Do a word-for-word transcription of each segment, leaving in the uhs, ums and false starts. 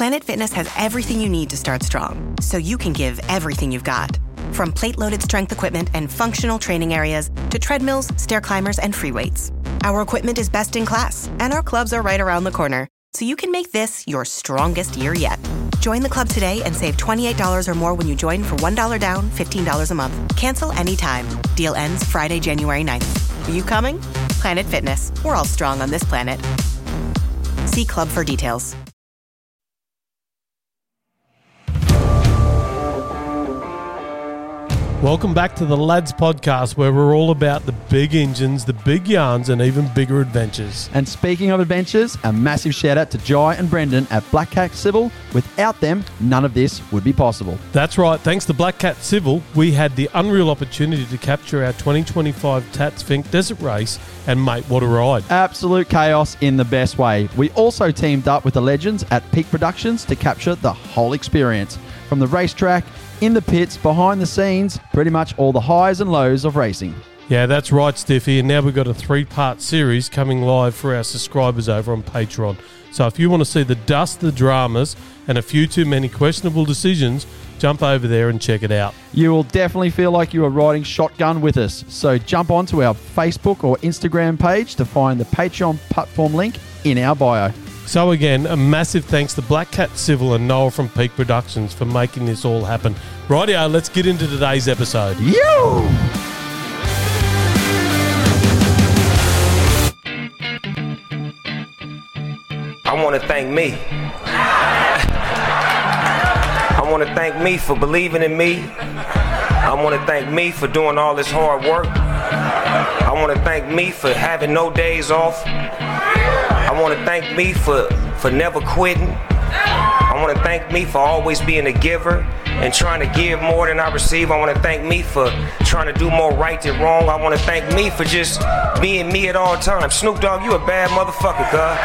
Planet Fitness has everything you need to start strong, so you can give everything you've got. From plate-loaded strength equipment and functional training areas to treadmills, stair climbers, and free weights. Our equipment is best in class, and our clubs are right around the corner, so you can make this your strongest year yet. Join the club today and save twenty-eight dollars or more when you join for one dollar down, fifteen dollars a month. Cancel anytime. Deal ends Friday, January ninth. Are you coming? Planet Fitness. We're all strong on this planet. See club for details. Welcome back to the Lads Podcast, where we're all about the big engines, the big yarns, and even bigger adventures. And speaking of adventures, a massive shout out to Jai and Brendan at Black Cat Civil. Without them, none of this would be possible. That's right. Thanks to Black Cat Civil, we had the unreal opportunity to capture our twenty twenty-five Tats Fink Desert Race, and mate, what a ride. Absolute chaos in the best way. We also teamed up with the legends at Peak Productions to capture the whole experience. From the racetrack, in the pits, behind the scenes, pretty much all the highs and lows of racing. Yeah, that's right, Stiffy. And now we've got a three-part series coming live for our subscribers over on Patreon. So if you want to see the dust, the dramas, and a few too many questionable decisions, jump over there and check it out. You will definitely feel like you are riding shotgun with us. So jump onto our Facebook or Instagram page to find the Patreon platform link in our bio. So again, a massive thanks to Black Cat Civil and Noel from Peak Productions for making this all happen. Rightio, let's get into today's episode. Yo! I want to thank me. I want to thank me for believing in me. I want to thank me for doing all this hard work. I want to thank me for having no days off. I want to thank me for, for never quitting. I want to thank me for always being a giver and trying to give more than I receive. I want to thank me for trying to do more right than wrong. I want to thank me for just being me at all times. Snoop Dogg, you a bad motherfucker, cuz.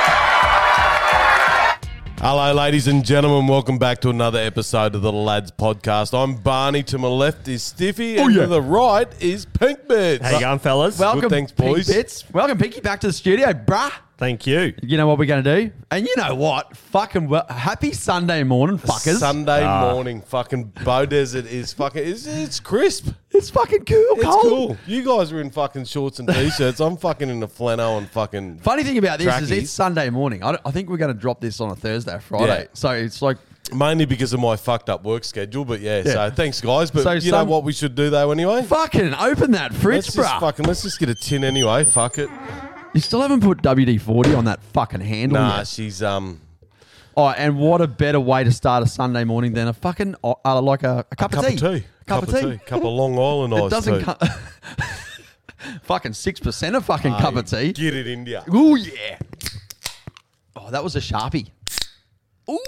Hello, ladies and gentlemen. Welcome back to another episode of the Lads Podcast. I'm Barney. To my left is Stiffy, and Ooh, yeah. to the right is Pink Bits. How you going, fellas? Welcome, Good, thanks, boys. Pink Bits. Welcome, Pinky, back to the studio, bruh. Thank you. You know what we're going to do? And you know what? Fucking well, happy Sunday morning, fuckers. Sunday Ah. morning. Fucking Bow Desert is fucking... It's, it's crisp. It's fucking cool, It's cold. cool. You guys are in fucking shorts and T-shirts. I'm fucking in a flannel and fucking... Funny thing about this is Trackies. it's Sunday morning. I, don't- I think we're going to drop this on a Thursday or Friday. Yeah. So it's like... Mainly because of my fucked up work schedule, but yeah, Yeah. so thanks, guys. But So you some- know what we should do, though, anyway? Fucking open that fridge, Let's just bruh. fucking... Let's just get a tin anyway. Fuck it. You still haven't put W D forty on that fucking handle Nah, yet. she's... um. Oh, and what a better way to start a Sunday morning than a fucking... Uh, like a, a cup, Cup of tea. of tea. Cup, of tea. Cup of Long Island It iced doesn't tea. come... fucking six percent of fucking Hey, cup of tea. Get it, India. Ooh, yeah. Oh, that was a Sharpie. Ooh.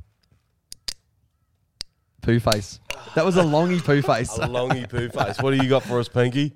Poo face. That was a longy poo face. A longy poo face. What do you got for us, Pinky?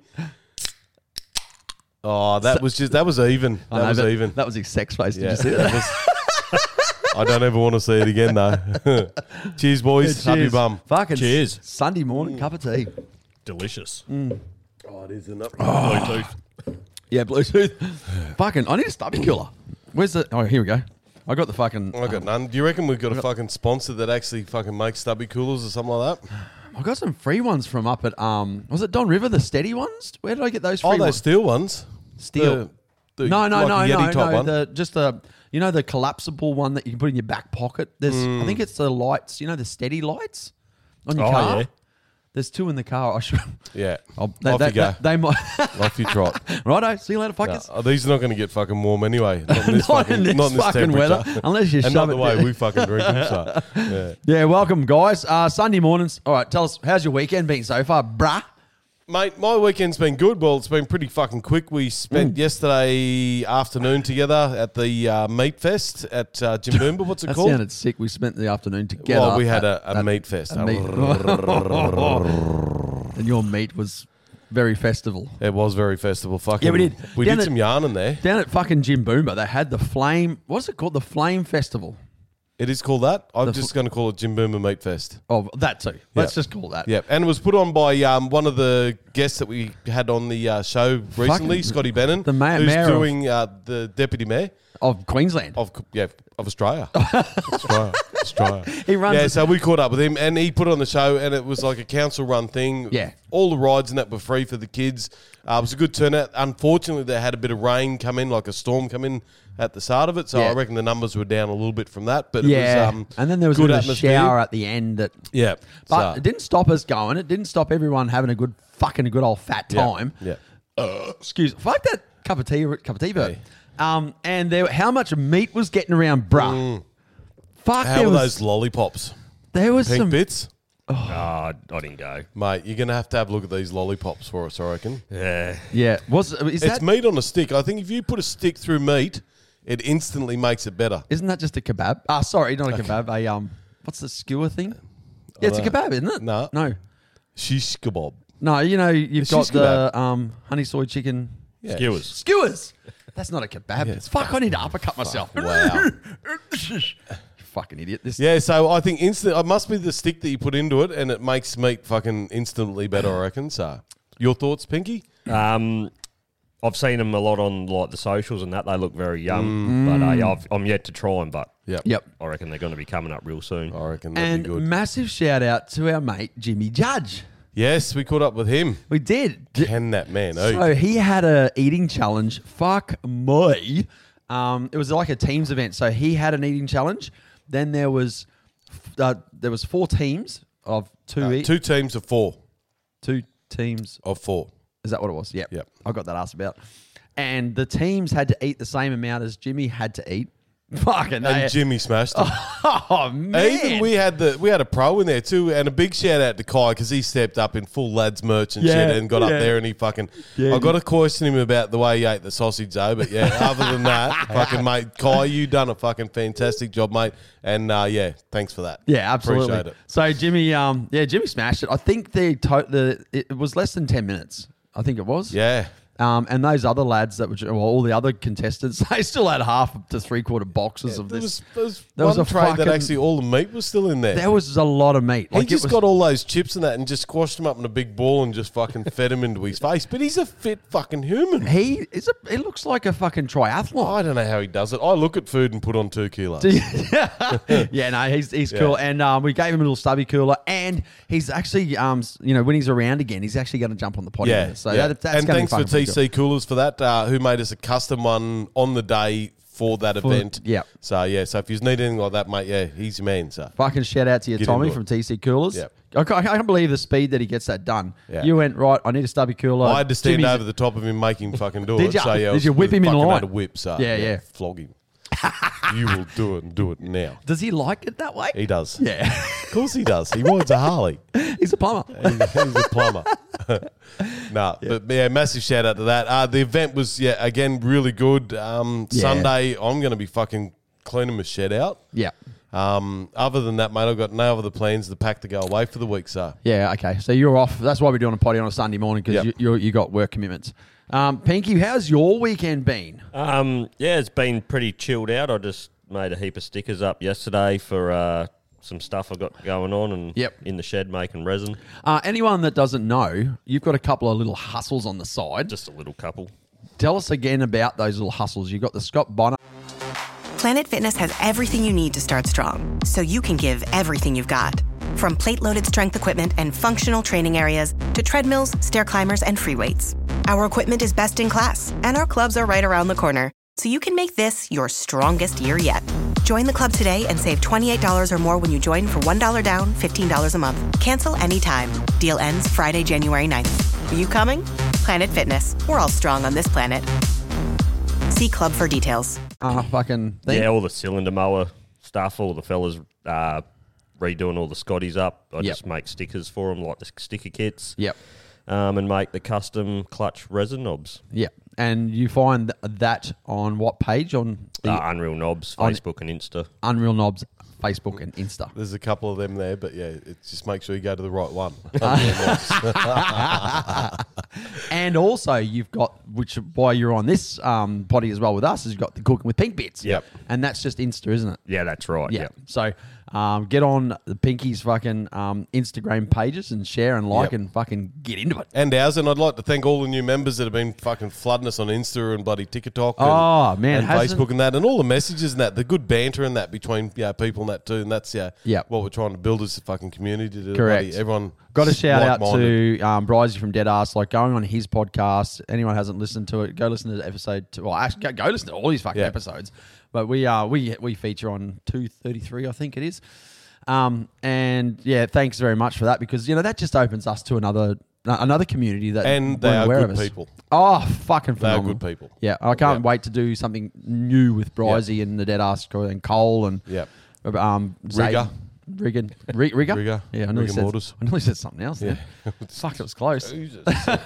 Oh, that was just... That was even. I That know, was but even. That was his sex face. Did Yeah. you see that that? was- I don't ever want to see it again, though. Cheers, boys. Happy Cheers. bum. Fucking Cheers. s- Sunday morning cup of tea. Delicious. Oh, it is, isn't it? Bluetooth. Yeah, Bluetooth. Fucking, I need a stubby cooler. Where's the... Oh, here we go. I got the fucking... I got none. Do you reckon we've got a fucking sponsor that actually fucking makes stubby coolers or something like that? I got some free ones from up at... um. Was it Don River, the steady ones? Where did I get those free Oh, those ones? steel ones. Steel. The, the, No, no, like no, a no, Yeti type no. one. The, just the... You know the collapsible one that you can put in your back pocket? There's... I think it's the lights. You know the steady lights on your Oh, car? yeah. There's two in the car. I should... Yeah. I'll, they, Off they, you go. They, they might... Off you trot. Righto. See you later, No, fuckers. oh, these are not going to get fucking warm anyway. Not in this Not fucking, in this not in this fucking weather, temperature. unless you and shove not it the way down. we fucking drink them. So, yeah. Yeah, welcome, guys. Uh, Sunday mornings. All right, tell us, how's your weekend been so far, bruh? Mate, my weekend's been good. Well, it's been pretty fucking quick. We spent Mm. yesterday afternoon together at the uh, Meat Fest at uh, Jimboomba. What's it That called? sounded sick. We spent the afternoon together. Well, we had at- a, a at- meat fest. a meat- and your meat was very festival. It was very festival. Fucking, Yeah, we did. We Down did at- some yarning there. Down at fucking Jim Boomba, they had the Flame. What's it called? The Flame Festival. It is called that. I'm The just fl- going to call it Jimboomba Meat Fest. Oh, that too. Let's Yeah. just call that. Yeah, and it was put on by um, one of the guests that we had on the uh, show recently, Fucking- Scotty Bannon, the ma- who's mayor of- doing uh, the deputy mayor Of Queensland. of yeah of Australia. Australia. Australia. He runs Yeah, a- so we caught up with him, and he put on the show, and it was like a council-run thing. Yeah. All the rides and that were free for the kids. Uh, it was a good turnout. Unfortunately, they had a bit of rain come in, like a storm come in at the start of it, so Yeah. I reckon the numbers were down a little bit from that. But Yeah, it was um, and then there was a good bit of a atmosphere. shower at the end. That, Yeah, but so- it didn't stop us going. It didn't stop everyone having a good fucking a good old fat yeah, time. Yeah. Excuse, fuck that cup of tea, cup of tea, Bert. Hey. Um, and there, how much meat was getting around, bruh? Fuck, Mm. How there were was those lollipops? there was Pink some. bits? Oh, I didn't go. Mate, you're going to have to have a look at these lollipops for us, I reckon. Yeah. Yeah, was is It's that? meat on a stick. I think if you put a stick through meat, it instantly makes it better. Isn't that just a kebab? Ah, sorry, not a kebab. A um, what's the skewer thing? Yeah, it's a no. kebab, isn't it? No. no, Shish kebab. no. You know, you've It's got just the kebab. um, honey soy chicken Yeah. Skewers. skewers. That's not a kebab. Yeah, it's Fuck, I need to uppercut myself. Wow. You fucking idiot. This. Yeah, so I think instant. It must be the stick that you put into it, and it makes meat fucking instantly better, I reckon. So, your thoughts, Pinky? Um, I've seen them a lot on like the socials and that. They look very Mm. yum. But uh, yeah, I've, I'm yet to try them, but Yep. Yep. I reckon they're going to be coming up real soon. I reckon that'd And be good. massive shout out to our mate Jimmy Judge. Yes, we caught up with him. We did. Can that man eat? So he had a eating challenge. Fuck me. Um, it was like a teams event. So he had an eating challenge. Then there was uh, there was four teams of two Uh, eat, two teams of four. two teams. Of four. Is that what it was? Yep. Yep. I got that asked about. And the teams had to eat the same amount as Jimmy had to eat. Fucking they- And Jimmy smashed him. Oh man! Even we had the we had a pro in there too, and a big shout out to Kai because he stepped up in full lads merch and Yeah, shit and got yeah. up there and he fucking. Yeah, I got to question him about the way he ate the sausage though, but yeah, other than that, fucking mate, Kai, you done a fucking fantastic job, mate, and uh, yeah, thanks for that. Yeah, absolutely. Appreciate it. So Jimmy, um, yeah, Jimmy smashed it. I think the to- the it was less than ten minutes. I think it was. Yeah. Um, and those other lads that were, well, all the other contestants, they still had half to three quarter boxes of There this. was, there was There one was a tray that fucking- actually all the meat was still in there. There was a lot of meat. he Like, it just was- got all those chips and that and just squashed them up in a big ball and just fucking fed them into his face. But he's a fit fucking human. He is a. He looks like a fucking triathlon. I don't know how he does it. I look at food and put on two kilos. yeah, no, he's he's cool, and um, we gave him a little stubby cooler, and he's actually, um, s- you know, when he's around again, he's actually going to jump on the potty. Yeah, with us. so yeah. that, that's and gonna be thanks for fucking T pretty C cool. Coolers for that, uh, who made us a custom one on the day for that For- event. yeah. So yeah, so if you need anything like that, mate, yeah, he's your man. So Fucking shout out to you, Get Tommy into from it. T C Coolers. Yep. I, ca- I can't believe the speed that he gets that done. Yeah. You went right. I need a stubby cooler. I had to stand Jimmy's- over the top of him, make him fucking do Did it. ya? So, yeah, Did I was- you whip him in fucking line? had a whip, so Yeah, yeah. flog him. You will do it and do it now. Does he like it that way? He does. Yeah, Of course he does. He rides a Harley. he's a plumber. He's, he's a plumber. nah, but yeah, massive shout out to that. Uh, the event was yeah again really good. Um, Yeah. Sunday, I'm going to be fucking cleaning my shed out. Yeah. Um, other than that, mate, I've got no other plans. The pack to go away for the week, so Yeah, okay. So you're off. That's why we're doing a potty on a Sunday morning because Yep. you, you you got work commitments. Um, Pinky, how's your weekend been? Um, yeah, it's been pretty chilled out. I just made a heap of stickers up yesterday for uh, some stuff I got going on and Yep. in the shed making resin. Uh, anyone that doesn't know, you've got a couple of little hustles on the side. Just a little couple. Tell us again about those little hustles. You've got the Scott Bonner. Planet Fitness has everything you need to start strong, so you can give everything you've got. From plate-loaded strength equipment and functional training areas to treadmills, stair climbers, and free weights. Our equipment is best in class, and our clubs are right around the corner, so you can make this your strongest year yet. Join the club today and save twenty-eight dollars or more when you join for one dollar down, fifteen dollars a month. Cancel anytime. Deal ends Friday, January ninth. Are you coming? Planet Fitness. We're all strong on this planet. See club for details. Uh, fucking thing. Yeah, all the cylinder mower stuff, all the fellas uh, redoing all the Scotties up. I Yep. just make stickers for them, like the sticker kits. Yep. Um, and make the custom clutch resin knobs. Yep. And you find th- that on what page? On the Uh, Unreal Knobs, on- Facebook and Insta. Unreal Knobs, Facebook and Insta. there's a couple of them there. But yeah, it just make sure you go to the right one. And also, you've got, which why you're on this um, potty as well with us, is you've got the Cooking with Pink Bits. Yep. And that's just Insta, isn't it? Yeah, that's right. Yeah. Yeah. So um, get on the Pinky's fucking um, Instagram pages and share and like Yep. and fucking get into it. And ours, and I'd like to thank all the new members that have been fucking flooding us on Insta and bloody TikTok and, Oh, man, and hasn't- Facebook and that, and all the messages and that, the good banter and that between yeah people and that too, and that's yeah Yep. what we're trying to build as a fucking community. To Correct. bloody everyone Got a shout out like-minded. to um, Bryzy from Dead Ass, like going on his podcast. Anyone hasn't listened to it, go listen to episode two. Well, actually, go, go listen to all these fucking Yeah. episodes. But we uh, we we feature on two thirty-three, I think it is. Um, and yeah, thanks very much for that, because you know that just opens us to another another community that And they weren't are aware good of us. people. Oh, fucking They are phenomenal. good people. Yeah, I can't Yeah. wait to do something new with Bryzy and the Dead Ass crew and Cole and Yep. um, Zayd- Rigger. Riggin, Rig- Rigger, Rigger. yeah, I nearly Rigor said, mortis. I nearly said something else. Yeah, fuck, it was close. Jesus.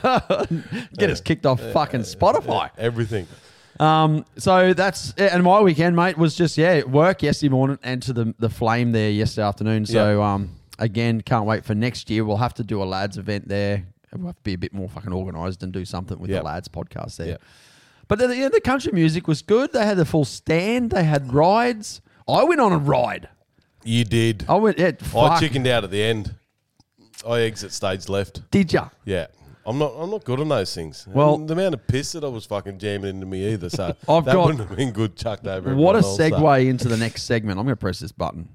Get us kicked off fucking Spotify. Everything. Um, so that's and my weekend, mate, was just yeah work yesterday morning and to the the Flame there yesterday afternoon. So Yeah. um, again, can't wait for next year. We'll have to do a lads event there. We'll have to be a bit more fucking organised and do something with Yep. the lads podcast there. Yep. But the, yeah, the country music was good. They had the full stand. They had rides. I went on a ride. You did. I went. Yeah, I fuck. chickened out at the end. I exit stage left. Did ya? Yeah. I'm not I'm not good on those things. Well- And the amount of piss that I was fucking jamming into me either, so I've that got- wouldn't have been good chucked over. What a everyone else, so. segue into the next segment. I'm going to press this button.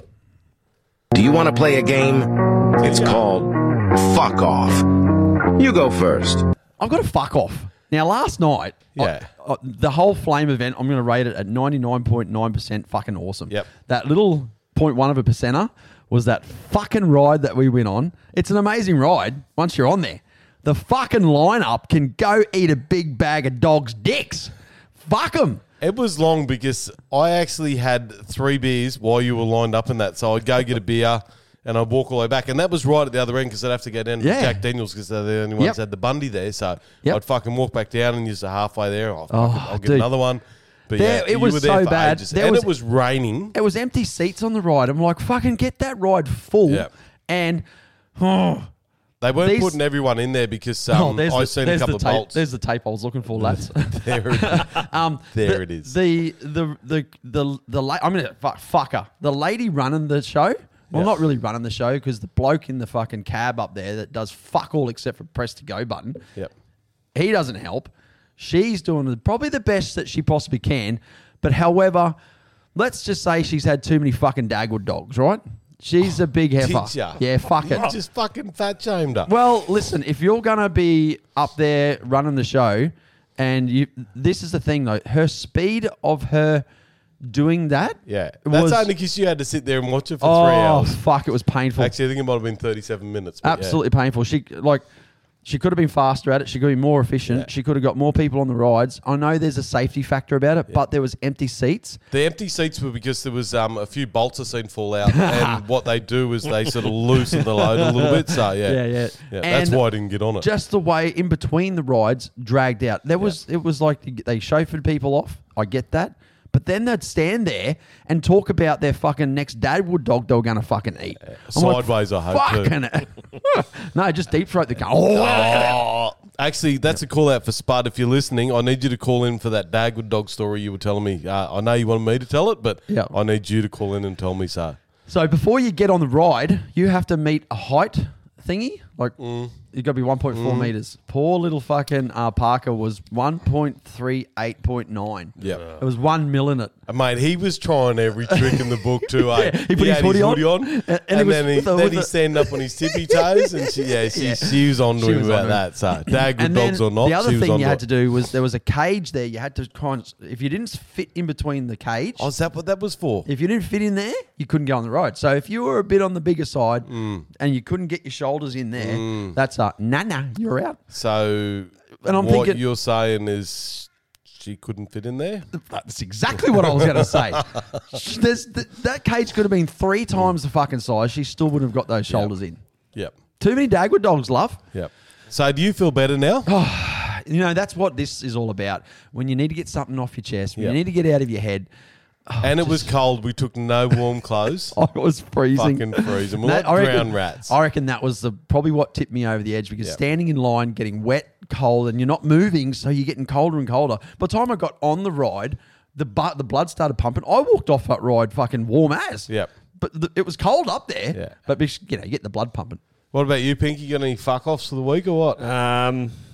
Do you want to play a game? It's called Fuck Off. You go first. I've got to fuck off. Now, last night, Yeah. I- I- the whole Flame event, I'm going to rate it at ninety-nine point nine percent fucking awesome. Yep. That little zero point one of a percenter was that fucking ride that we went on. It's an amazing ride once you're on there. The fucking lineup can go eat a big bag of dogs' dicks. Fuck them. It was long because I actually had three beers while you were lined up in that. So I'd go get a beer and I'd walk all the way back. And that was right at the other end because I'd have to go down to Yeah. Jack Daniels because they're the only ones Yep. that had the Bundy there. So Yep. I'd fucking walk back down and you're halfway there. Oh, fuck Oh, it, I'll get dude. another one. But There- yeah, it you was were there so for bad. ages. There and was- it was raining. It was empty seats on the ride. I'm like, fucking get that ride full. Yeah. And, oh, They weren't These- putting everyone in there because um, oh, there's I the, seen a there's couple the of tape. bolts. There's the tape I was looking for, lads. there it is. Um, There the, it is. The the the the the la- I'm gonna fuck fucker. The lady running the show. Well, Yeah. not really running the show because the bloke in the fucking cab up there that does fuck all except for press to go button. Yep. He doesn't help. She's doing the, probably the best that she possibly can. But however, let's just say she's had too many fucking Dagwood dogs, right? She's a big heifer. Did ya? Yeah, fuck it. You just fucking fat shamed her. Well, listen, if you're gonna be up there running the show, and you, this is the thing though, her speed of her doing that, yeah. was, That's only because you had to sit there and watch it for oh three hours. fuck, it was painful. Actually, I think it might have been thirty-seven minutes. but yeah. Absolutely painful. She like, she could have been faster at it. She could have been more efficient. Yeah. She could have got more people on the rides. I know there's a safety factor about it, but there was empty seats. The empty seats were because there was um, a few bolts I seen fall out, and what they do is they sort of loosen the load a little bit. So yeah, Yeah, yeah. yeah that's And why I didn't get on it. Just the way in between the rides dragged out. There was it was like they chauffeured people off. I get that. But then they'd stand there and talk about their fucking next Dagwood dog they were going to fucking eat. I'm like, Sideways, I hope too. fucking no, just deep throat the car. Oh, Oh, actually, that's a call out for Spud. If you're listening, I need you to call in for that Dagwood dog story you were telling me. Uh, I know you wanted me to tell it, but Yeah. I need you to call in and tell me so. So before you get on the ride, you have to meet a height thingy. Like Mm. you got to be one point four meters. Poor little fucking uh, Parker was one point three eight point nine. Yep. It was one mil in it. Uh, Mate, he was trying every trick in the book too. Eh? Yeah, he put his had hoodie on, on, and- and, and he was then, he, with the- then with he's the- standing up on his tippy toes, and she, yeah, she, Yeah. she was on to She him was about on to that. So, Dagwood And then dogs or not, the other she was thing on you had it. to do was there was a cage there. You had to kind of, if you didn't fit in between the cage, Oh, is that what that was for? if you didn't fit in there, you couldn't go on the ride. So if you were a bit on the bigger side Mm. and you couldn't get your shoulders in there, that's a nah nah, you're out. So, And I'm what thinking- you're saying is she couldn't fit in there? That's exactly what I was going to say. There's, th- that cage could have been three times the fucking size. She still wouldn't have got those shoulders in. Yep. Too many Dagwood dogs, love. Yep. So, do you feel better now? You know, that's what this is all about. When you need to get something off your chest, when Yep. you need to get out of your head. and it was cold. We took no warm clothes. I was freezing. Fucking freezing. We're That- like I reckon- brown rats. I reckon that was the probably what tipped me over the edge because Yep. standing in line, getting wet, cold, and you're not moving, so you're getting colder and colder. By the time I got on the ride, the bu- the blood started pumping. I walked off that ride fucking warm as. Yep. But the, it was cold up there. Yeah. But you know, you get the blood pumping. What about you, Pinky? Got any fuck offs for the week or what? Um,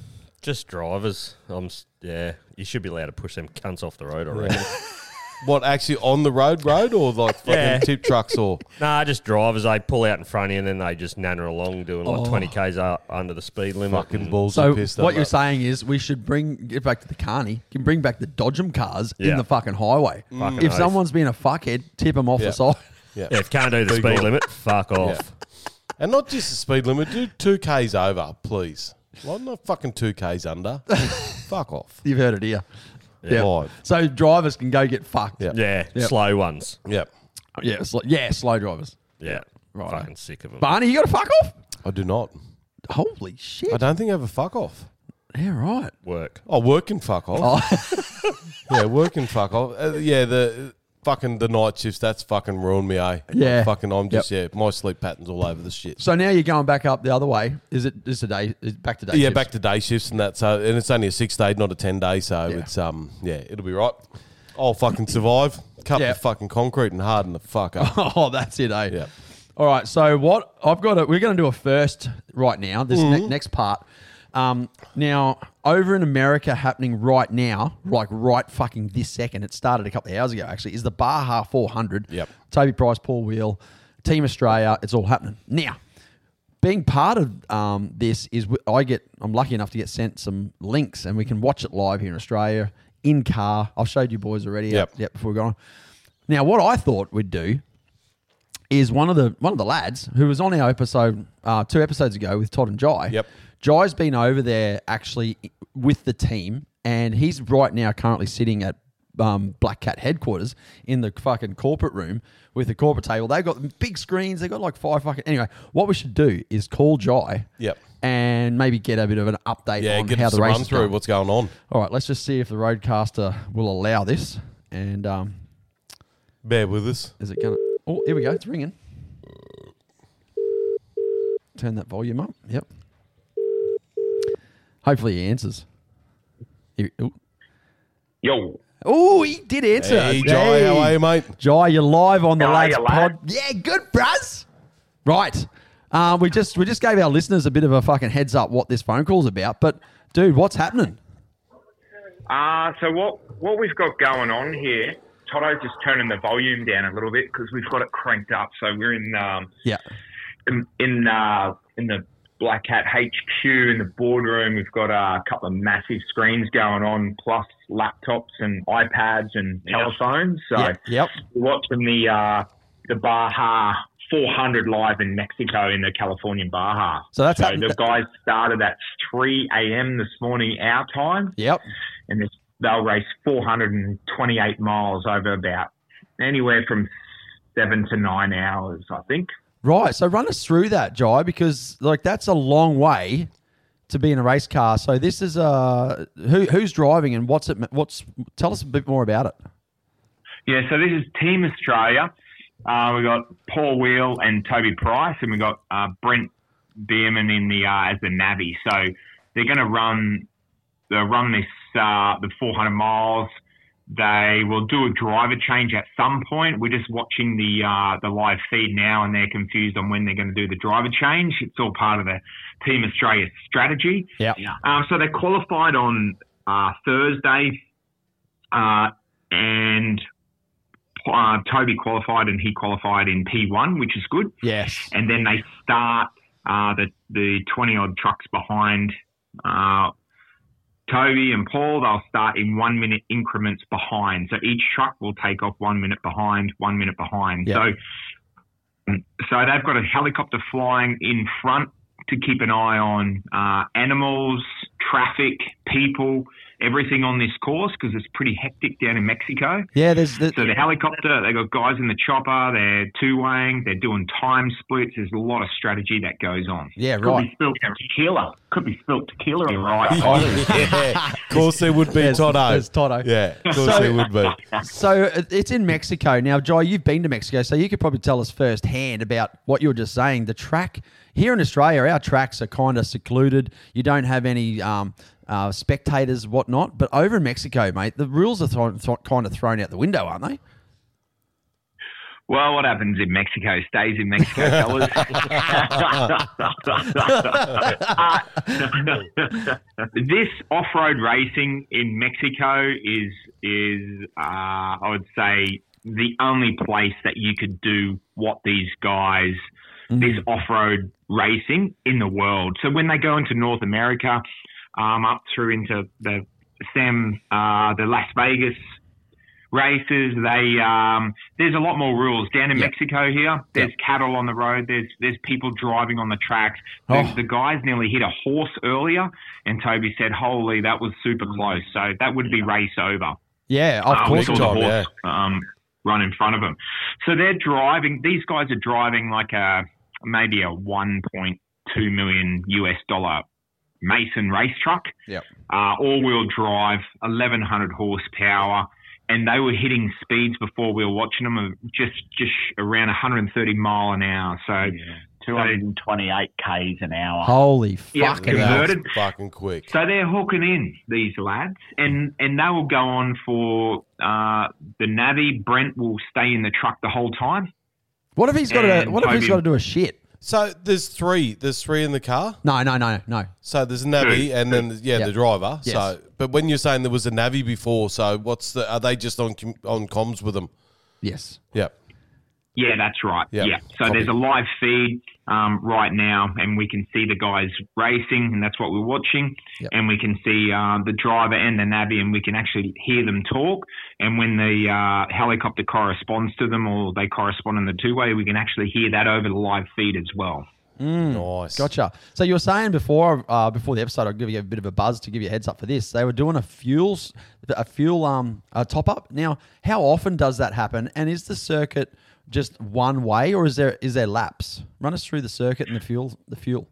Just drivers. I'm s- yeah. You should be allowed to push them cunts off the road, I reckon. What, actually on the road road or like fucking Yeah. tip trucks or? Nah, just drivers. They pull out in front of you and then they just nanner along doing like twenty k's up under the speed limit. Fucking and- balls So are pissed. what aren't you're they? saying is we should bring get back to the carny. Can bring back the Dodgem cars in Yeah. the fucking highway. Fucking if oath. someone's being a fuckhead, tip them off Yeah. the side. Yeah. Yeah, if you can't do the Big speed one. limit, fuck off. And not just the speed limit, do two Ks over, please. Like not fucking two Ks under. Fuck off. You've heard it here. Yeah. Live. So drivers can go get fucked. Yeah. Yeah, Yep. slow ones. Yep. Yeah, sl- yeah, slow drivers. Yeah, Right. fucking sick of them. Barney, you got a fuck off? I do not. Holy shit. I don't think I have a fuck off. Yeah, right. Work. Oh, work and fuck off. Yeah, work and fuck off. Uh, yeah, the fucking the night shifts, that's fucking ruined me, eh? Yeah. Like, fucking, I'm just, yeah, my sleep pattern's all over the shit. So now you're going back up the other way. Is it is a day is it back to day? Yeah, shifts? back to day shifts and that. So, and it's only a six day, not a ten day. So Yeah. it's um, yeah, it'll be right. I'll fucking survive. Cut Yeah. the fucking concrete and harden the fuck up. Oh, that's it, eh? Yeah. All right. So what I've got, a, we're going to do a first right now. This Mm-hmm. ne- next part. Um, now over in America, happening right now, like right fucking this second. It started a couple of hours ago. Actually, is the Baja four hundred. Yep. Toby Price, Paul Wheel, Team Australia. It's all happening now. Being part of um, this is w- I get. I'm lucky enough to get sent some links, and we can watch it live here in Australia in car. I've showed you boys already. Yep. Yep. Before we go on. Now, what I thought we'd do is one of the one of the lads who was on our episode uh, two episodes ago with Todd and Jai. Yep. Jai's been over there actually with the team, and he's right now currently sitting at um, Black Cat headquarters in the fucking corporate room with the corporate table. They've got big screens. They've got like five fucking. Anyway, what we should do is call Jai. Yep. And maybe get a bit of an update Yeah, on get how us the a race run is through going. what's going on. All right, let's just see if the roadcaster will allow this. And um, Bear with us. is it going to... Oh, here we go. It's ringing. Turn that volume up. Yep. Hopefully he answers. Here- ooh. Yo. Oh, he did answer. Hey, Jai, how are you, mate? Jai, you're live on the How are Lads you, lad? Pod. Yeah, good, bruz. Right. Uh, we just we just gave our listeners a bit of a fucking heads up what this phone call's about. But, dude, what's happening? Uh, so what what we've got going on here, Toto's just turning the volume down a little bit because we've got it cranked up. So we're in um, Yeah. in in, uh, in the Black Hat H Q in the boardroom. We've got uh, a couple of massive screens going on, plus laptops and iPads and telephones. So Yep. Yep. we're watching the uh, the Baja four hundred live in Mexico in the Californian Baja. So that's so happened- the guys started at three a.m. this morning our time. Yep. And this, they'll race four hundred twenty-eight miles over about anywhere from seven to nine hours, I think. Right. So run us through that, Jai, because like that's a long way to be in a race car. So this is uh who who's driving and what's it what's tell us a bit more about it. Yeah, so this is Team Australia. Uh, we got Paul Wheel and Toby Price, and we got uh, Brent Bierman in the uh, as the navvy. So they're going to run they'll run this uh, the four hundred miles. They will do a driver change at some point. We're just watching the uh, the live feed now, and they're confused on when they're going to do the driver change. It's all part of the Team Australia strategy. Yep. Um, so they qualified on uh, Thursday, uh, and uh, Toby qualified, and he qualified in P one, which is good. Yes. And then they start uh, the the twenty odd trucks behind uh, Toby and Paul. They'll start in one minute increments behind. So each truck will take off one minute behind, one minute behind. Yep. So, so they've got a helicopter flying in front to keep an eye on uh, animals, traffic, people, everything on this course because it's pretty hectic down in Mexico. Yeah, there's the, So the helicopter, they've got guys in the chopper, they're two-weighing, they're doing time splits. There's a lot of strategy that goes on. yeah, Could right. be spilt tequila. Could be spilt tequila in right. Yeah, of course there would be, There's- Toto. there's Toto. Yeah, of course So- there would be. So it- it's in Mexico. Now, Jai, you've been to Mexico, so you could probably tell us firsthand about what you were just saying. The track here in Australia, our tracks are kind of secluded. You don't have any um, uh, spectators, whatnot. But over in Mexico, mate, the rules are thrown, th- kind of thrown out the window, aren't they? Well, what happens in Mexico stays in Mexico, fellas. uh, this off-road racing in Mexico is, is uh, I would say, the only place that you could do what these guys, mm. this off-road racing in the world. So when they go into North America, um, up through into the Sam, uh, the Las Vegas races, they um, there's a lot more rules down in yep. Mexico here. There's yep. cattle on the road. There's there's people driving on the tracks. Oh. The, the guys nearly hit a horse earlier, and Toby said, "Holy, that was super close." So that would be race over. Yeah, of um, course, Tom. Tom, Horse, yeah. um, run in front of them. So they're driving. These guys are driving like a maybe a one point two million U S dollar Mason race truck. Yep. Uh, all-wheel drive, eleven hundred horsepower. And they were hitting speeds before we were watching them of just, just around one hundred thirty mile an hour. So yeah. two hundred twenty-eight kays an hour. Holy yeah, fucking converted. Fucking quick. So they're hooking in, these lads. And and they will go on for uh, the Navi. Brent will stay in the truck the whole time. What if he's got to? What if he's got to do a shit? So there's three. There's three in the car. No, no, no, no. So there's a Navi, and then yeah, yep. the driver. Yes. So, but when you're saying there was a Navi before, so what's the? Are they just on com- on comms with them? Yes. Yep. Yeah, that's right. Yep. Yeah. So Copy. there's a live feed um, right now, and we can see the guys racing, and that's what we're watching. Yep. And we can see uh, the driver and the Navi, and we can actually hear them talk. And when the uh, helicopter corresponds to them, or they correspond in the two-way, we can actually hear that over the live feed as well. Mm, nice. Gotcha. So you were saying before uh, before the episode, I'll give you a bit of a buzz to give you a heads up for this. They were doing a fuel a fuel um a top up. Now, how often does that happen? And is the circuit just one way, or is there is there laps? Run us through the circuit and the fuel. The fuel.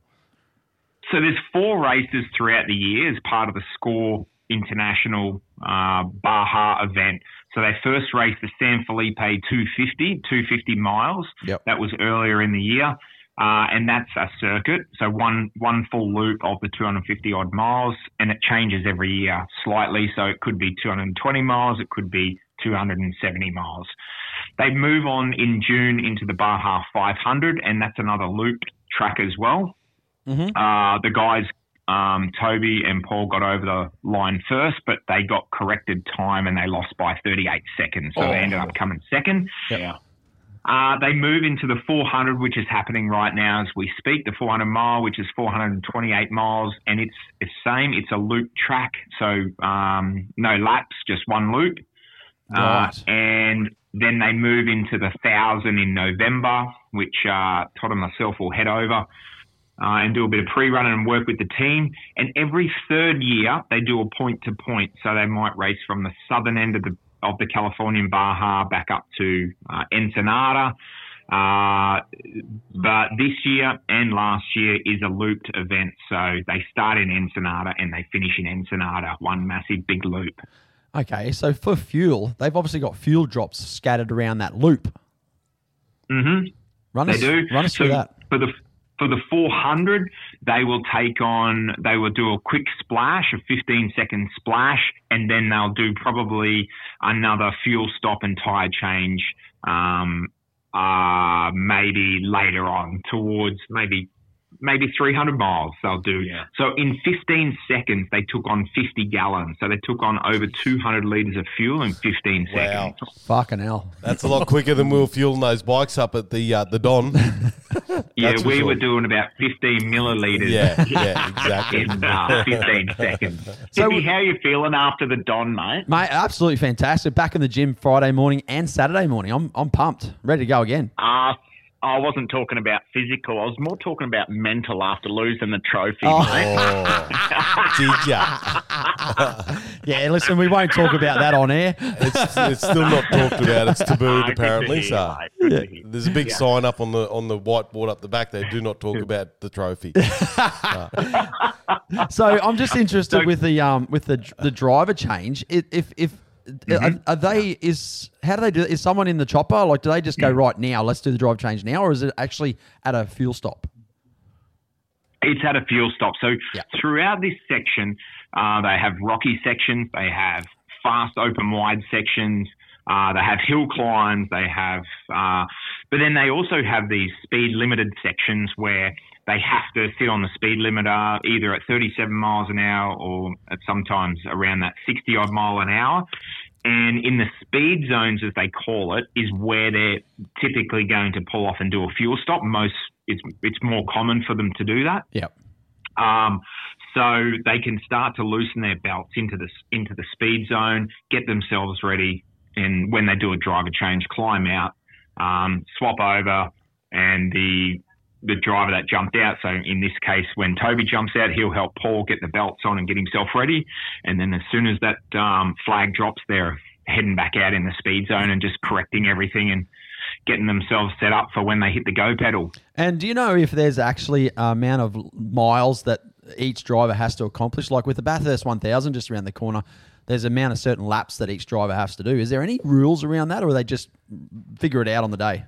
So there's four races throughout the year as part of the SCORE International uh, Baja event. So they first raced the San Felipe two fifty, two fifty miles. Yep. That was earlier in the year. Uh, and that's a circuit, so one one full loop of the two hundred fifty odd miles, and it changes every year slightly. So it could be two hundred twenty miles, it could be two hundred seventy miles. They move on in June into the Baja five hundred, and that's another looped track as well. Mm-hmm. Uh, the guys, um, Toby and Paul, got over the line first, but they got corrected time and they lost by thirty-eight seconds, so oh. they ended up coming second. Yeah. Uh, they move into the four hundred, which is happening right now as we speak, the four hundred mile, which is four hundred twenty-eight miles, and it's the same. It's a loop track, so um, no laps, just one loop. Right. Uh, and then they move into the one thousand in November, which uh, Todd and myself will head over uh, and do a bit of pre-run and work with the team. And every third year, they do a point-to-point, so they might race from the southern end of the of the Californian Baja back up to uh, Ensenada. Uh, but this year and last year is a looped event. So they start in Ensenada and they finish in Ensenada, one massive big loop. Okay, so for fuel, they've obviously got fuel drops scattered around that loop. Mm-hmm. Run they us, do. Run us through so that. For the For the four hundred, they will take on, they will do a quick splash, a fifteen second splash, and then they'll do probably another fuel stop and tyre change um, uh, maybe later on towards maybe maybe three hundred miles they'll do. Yeah. So in fifteen seconds, they took on fifty gallons. So they took on over two hundred litres of fuel in fifteen Wow. seconds. Fucking hell. That's a lot quicker than we were fueling those bikes up at the uh, the Don. Yeah, That's for we sure. were doing about fifteen millilitres. Yeah, yeah, exactly. In uh, fifteen seconds. So- Tippy, how are you feeling after the Don, mate? Mate, absolutely fantastic. Back in the gym Friday morning and Saturday morning. I'm I'm pumped. Ready to go again. Uh, I wasn't talking about physical. I was more talking about mental after losing the trophy, Oh. mate. Oh, did ya? Yeah, listen, we won't talk about that on air. It's, it's still not talked about. It's tabooed Ah, good to apparently. hear, So mate. Good to hear. there's a big sign up on the on the whiteboard up the back. They do not talk about the trophy. So I'm just interested with the um with the the driver change. If if, if Mm-hmm. are, are they is how do they do it? Is someone in the chopper? Like, do they just go right now? Let's do the drive change now, or is it actually at a fuel stop? It's at a fuel stop. So Yeah. throughout this section, uh, they have rocky sections, they have fast open wide sections, Uh, they have hill climbs. They have, uh, but then they also have these speed limited sections where they have to sit on the speed limiter either at thirty-seven miles an hour or at sometimes around that sixty odd mile an hour. And in the speed zones, as they call it, is where they're typically going to pull off and do a fuel stop. Most it's it's more common for them to do that. Yep. Um, so they can start to loosen their belts into the into the speed zone, get themselves ready, and when they do a driver change, climb out, um, swap over, and the the driver that jumped out. So in this case, when Toby jumps out, he'll help Paul get the belts on and get himself ready. And then as soon as that um, flag drops, they're heading back out in the speed zone and just correcting everything and getting themselves set up for when they hit the go pedal. And do you know if there's actually an amount of miles that each driver has to accomplish? Like with the Bathurst one thousand just around the corner, there's an amount of certain laps that each driver has to do. Is there any rules around that, or they just figure it out on the day?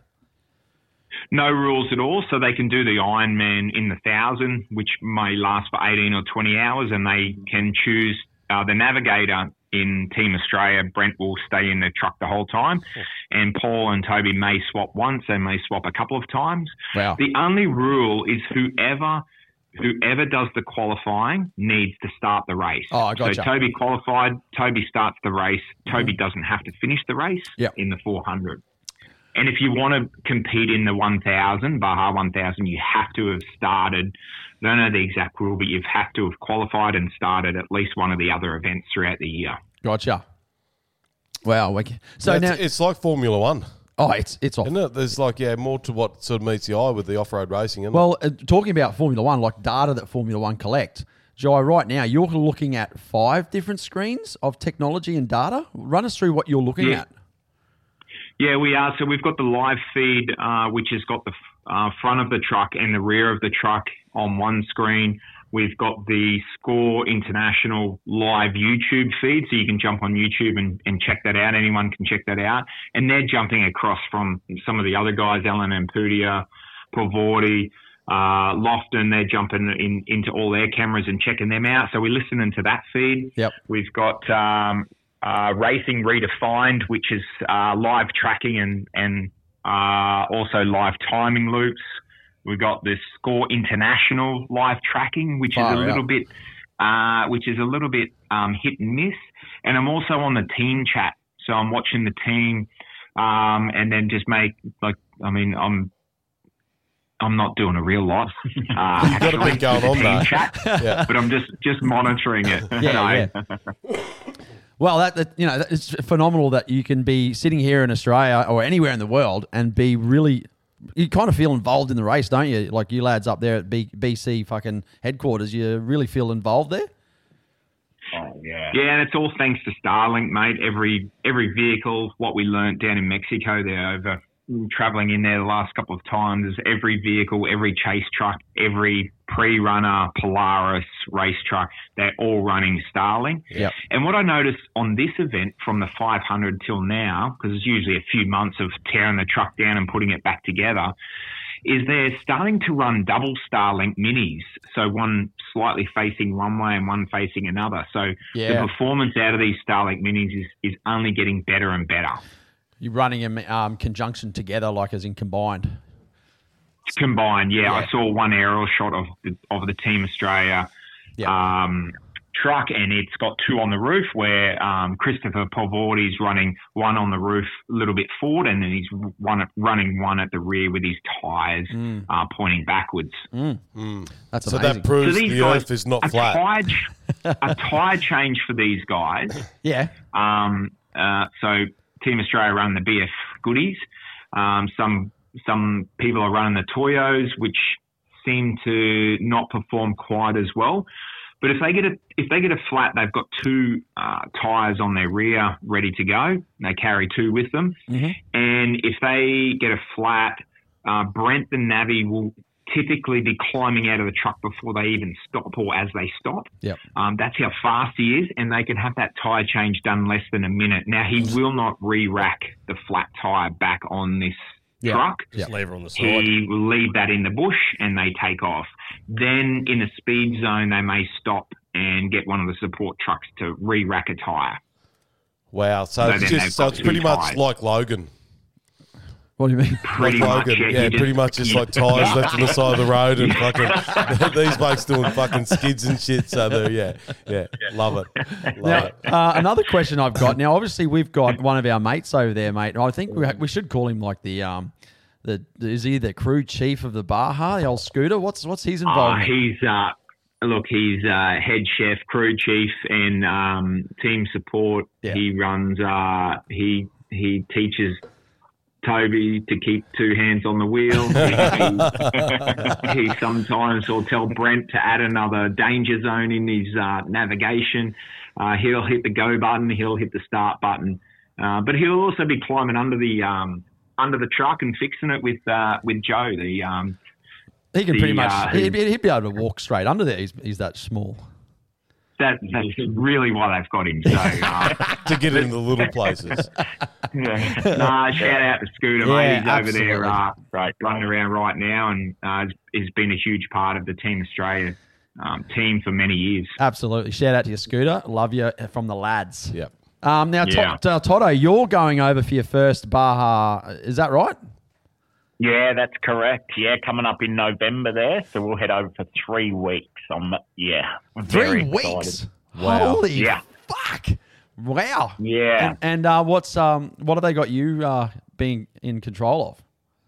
No rules at all. So they can do the Ironman in the thousand, which may last for eighteen or twenty hours, and they can choose uh, the navigator in Team Australia. Brent will stay in the truck the whole time, and Paul and Toby may swap once. They may swap a couple of times. Wow. The only rule is whoever whoever does the qualifying needs to start the race. Oh, I gotcha. So Toby qualified. Toby starts the race. Toby mm-hmm. doesn't have to finish the race yep. in the four hundred. And if you want to compete in the one thousand, Baja one thousand, you have to have started, I don't know the exact rule, but you've have to have qualified and started at least one of the other events throughout the year. Gotcha. Wow. Okay. So That's, now it's like Formula One. Oh, it's it's off. Isn't it? There's like, yeah, more to what sort of meets the eye with the off-road racing, isn't well, uh, talking about Formula One, like data that Formula One collect, Jai, right now you're looking at five different screens of technology and data. Run us through what you're looking yeah. at. Yeah, we are. So we've got the live feed, uh, which has got the uh, front of the truck and the rear of the truck on one screen. We've got the Score International live YouTube feed, so you can jump on YouTube and, and check that out. Anyone can check that out. And they're jumping across from some of the other guys, Alan Ampudia, Pavotti, uh, Lofton. They're jumping in, into all their cameras and checking them out. So we're listening to that feed. Yep. We've got... Um, Uh, Racing Redefined, which is uh, live tracking and and uh, also live timing loops. We've got the Score International live tracking, which oh, is a yeah. little bit, uh, which is a little bit um, hit and miss. And I'm also on the team chat, so I'm watching the team, um, and then just make like I mean I'm. I'm not doing a real lot. Uh, You've got a bit going on there. Chat, yeah. But I'm just, just monitoring it. Yeah, yeah. Well, that, that you know, that, it's phenomenal that you can be sitting here in Australia or anywhere in the world and be really, you kind of feel involved in the race, don't you? Like you lads up there at B, BC fucking headquarters, you really feel involved there? Oh, yeah. Yeah, and it's all thanks to Starlink, mate. Every every vehicle, what we learnt down in Mexico there over travelling in there the last couple of times, is every vehicle, every chase truck, every pre-runner, Polaris race truck, they're all running Starlink. Yep. And what I noticed on this event from the five hundred till now, because it's usually a few months of tearing the truck down and putting it back together, is they're starting to run double Starlink minis. So one slightly facing one way and one facing another. So yeah. the performance out of these Starlink minis is, is only getting better and better. You're running in um, conjunction together, like as in combined. Combined, yeah. yeah. I saw one aerial shot of the, of the Team Australia yeah. um, truck, and it's got two on the roof where um, Christopher Pavorti's running one on the roof a little bit forward, and then he's one at, running one at the rear with his tyres mm. uh, pointing backwards. Mm. Mm. That's so amazing. that proves so the guys, earth is not a flat. Tire, a tyre change for these guys. Yeah. Um. Uh. So Team Australia run the B F goodies. Um. Some some people are running the Toyos, which seem to not perform quite as well. But if they get a if they get a flat, they've got two uh, tyres on their rear ready to go. They carry two with them, mm-hmm. and if they get a flat, uh, Brent the Navi will typically be climbing out of the truck before they even stop or as they stop. Yep. Um, that's how fast he is, and they can have that tyre change done less than a minute. Now, he will not re-rack the flat tyre back on this yep. truck. Just leave her on the side. He will leave that in the bush, and they take off. Then in the speed zone, they may stop and get one of the support trucks to re-rack a tyre. Wow. So, So it's then just they've so got it's pretty two much tyres. like Logan. What do you mean? Pretty like much, Logan. yeah. Yeah, you just- pretty much just like tyres left on the side of the road and fucking these blokes doing fucking skids and shit. So they're yeah, yeah, love it, love Now, it. uh, another question I've got. Now, obviously, we've got one of our mates over there, mate. I think we, ha- we should call him like the um, the is he the crew chief of the Baja, the old Scooter? What's what's his Oh, involvement? he's uh, look, he's uh, head chef, crew chief, and um, team support. Yeah. He runs. Uh, he he teaches Toby to keep two hands on the wheel. he, he sometimes will tell Brent to add another danger zone in his uh, navigation. Uh, he'll hit the go button. He'll hit the start button. Uh, but he'll also be climbing under the um, under the truck and fixing it with uh, with Joe. The um, he can the, pretty much uh, he'd, be- he'd be able to walk straight under there. He's, he's that small. that, that's really why they've got him. So. Uh, To get in the little places. Yeah. Nah, shout out to Scooter, Yeah, mate. He's over absolutely. there uh, right, running around right now and uh, has, has been a huge part of the Team Australia um, team for many years. Absolutely. Shout out to your Scooter. Love you from the lads. Yep. Um, now, Yeah. To- uh, Toto, you're going over for your first Baja. Is that right? Yeah, that's correct. Yeah, coming up in November there, so we'll head over for three weeks. I'm yeah, I'm very Three excited. weeks. Wow. Holy Yeah. fuck! Wow. Yeah. And, and uh, what's um what have they got you uh, being in control of?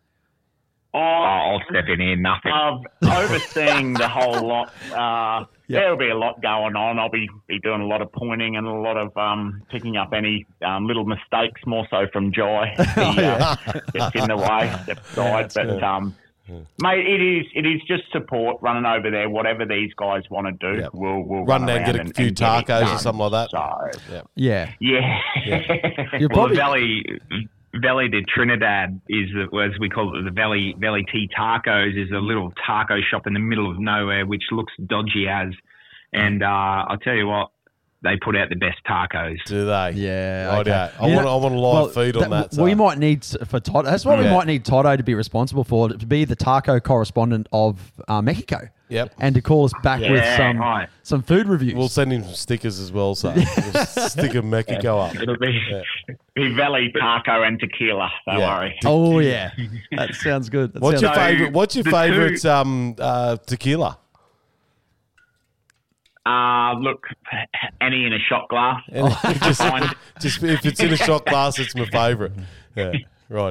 Oh, I'll step in here, nothing. of overseeing the whole lot. Uh, Yeah. There'll be a lot going on. I'll be, be doing a lot of pointing and a lot of um, picking up any um, little mistakes, more so from Jai. He uh, gets in the way, steps aside. But um, mate, it is it is just support running over there. Whatever these guys want to do, Yep. we'll we'll Run run down, around get a and, few and get it tacos or done. something like that. So Yep. Yeah. yeah, You're Well, probably the Valley, Valley de Trinidad is, the, as we call it, the Valley Valley Tea Tacos is a little taco shop in the middle of nowhere, which looks dodgy as. And uh, I'll tell you what, they put out the best tacos. Do they? Yeah, Right okay. out. I You want, know- I want a live well, feed on that. We so. might need s- for Toto. That's what we Yeah. might need Toto to be responsible for, to be the taco correspondent of uh, Mexico. Yep. And to call us back with Yeah, some right. some food reviews. We'll send him some stickers as well, so we'll stick a Mexico up. it'll be, be Valley taco and tequila. Don't Yeah. worry. oh yeah, that sounds good. That What's your sounds- favorite? What's your the favorite two- um, uh, tequila? Uh, look, any in a shot glass. And just, just if it's in a shot glass, it's my favorite. Yeah, right.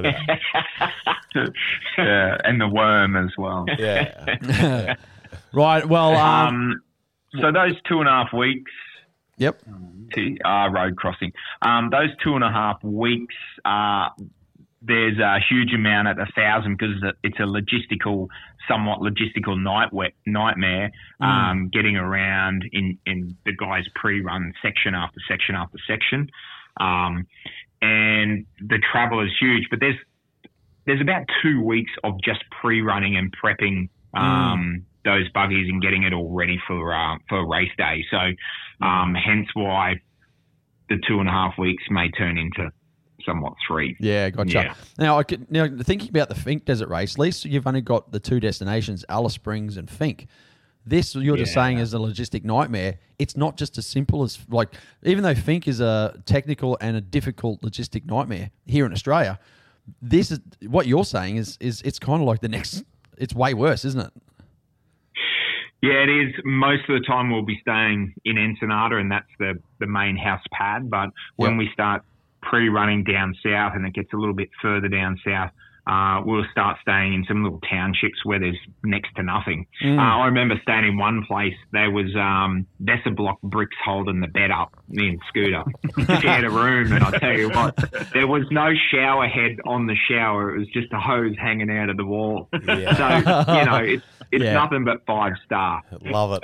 Yeah, and the worm as well. Yeah, right? Well, um, Um, so those two and a half weeks, yep. to, uh, road crossing. Um, those two and a half weeks, uh, there's a huge amount at a thousand because it's a logistical, somewhat logistical night nightmare. Um, getting around in, in the guys pre-run section after section after section, um, and the travel is huge. But there's there's about two weeks of just pre-running and prepping um, those buggies and getting it all ready for uh, for race day. So, um, hence why the two and a half weeks may turn into somewhat three. Yeah, gotcha. Yeah. Now, I could, now thinking about the Fink Desert Race, at least you've only got the two destinations, Alice Springs and Fink. This, you're just Yeah. saying, is a logistic nightmare. It's not just as simple as, like, even though Fink is a technical and a difficult logistic nightmare here in Australia, this is what you're saying is is it's kind of like the next, it's way worse, isn't it? Yeah, it is. Most of the time we'll be staying in Ensenada, and that's the, the main house pad. But when Yep. we start pre-running down south and it gets a little bit further down south, uh, we'll start staying in some little townships where there's next to nothing. Uh, I remember staying in one place. There was um, Besser block bricks holding the bed up, me and Scooter. Shared a room, and I tell you what, there was no shower head on the shower. It was just a hose hanging out of the wall. Yeah. So, you know, it's, it's Yeah. nothing but five star. love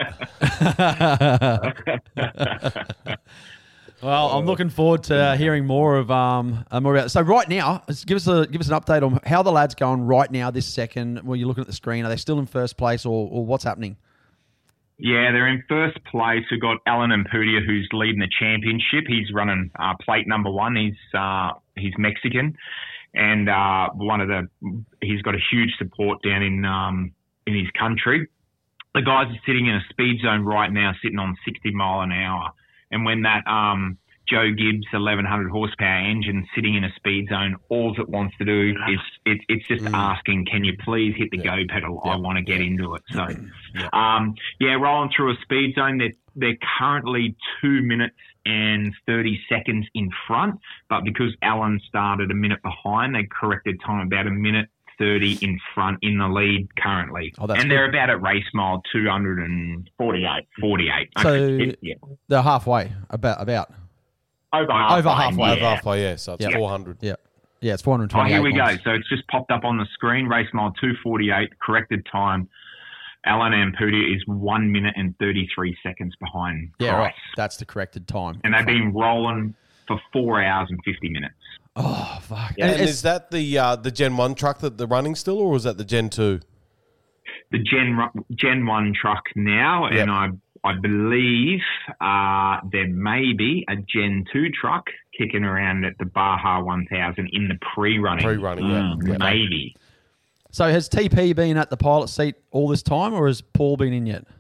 it. Well, I'm looking forward to uh, hearing more of um uh, more about. So right now, just give us a give us an update on how the lads going right now. This second, when you're looking at the screen, are they still in first place, or, or what's happening? Yeah, they're in first place. We've got Alan Impudia, who's leading the championship. He's running uh, plate number one. He's uh, he's Mexican, and uh, one of the he's got a huge support down in um, in his country. The guys are sitting in a speed zone right now, sitting on sixty mile an hour. And when that um, Joe Gibbs eleven hundred horsepower engine sitting in a speed zone. All it wants to do is it, it's just mm. asking, can you please hit the yeah. go pedal? Yeah. I want to get yeah. into it. So, yeah. Um, yeah, rolling through a speed zone. They're, they're currently two minutes and thirty seconds in front, but because Alan started a minute behind, they corrected time about a minute thirty in front in the lead currently. Oh, that's and good. They're about at race mile two forty-eight. forty-eight. So okay. yeah. they're halfway, about, about. Over halfway. Over halfway. Yeah. Over halfway, yeah. So it's yep. four hundred. Yeah. Yeah, it's four hundred twenty-eight. Oh, here we points. go. So it's just popped up on the screen. Race mile two forty-eight, corrected time. Alan Ampudia is one minute and thirty-three seconds behind Yeah, Price. right. That's the corrected time. And they've been rolling for four hours and fifty minutes. Oh, fuck. Yeah. And, and is that the uh, the Gen one truck that they're running still, or is that the Gen two? The Gen Gen one truck now, yep. and I I believe uh, there may be a Gen two truck kicking around at the Baja one thousand in the pre-running. Pre-running, mm, yeah. Maybe. So has T P been at the pilot seat all this time, or has Paul been in yet?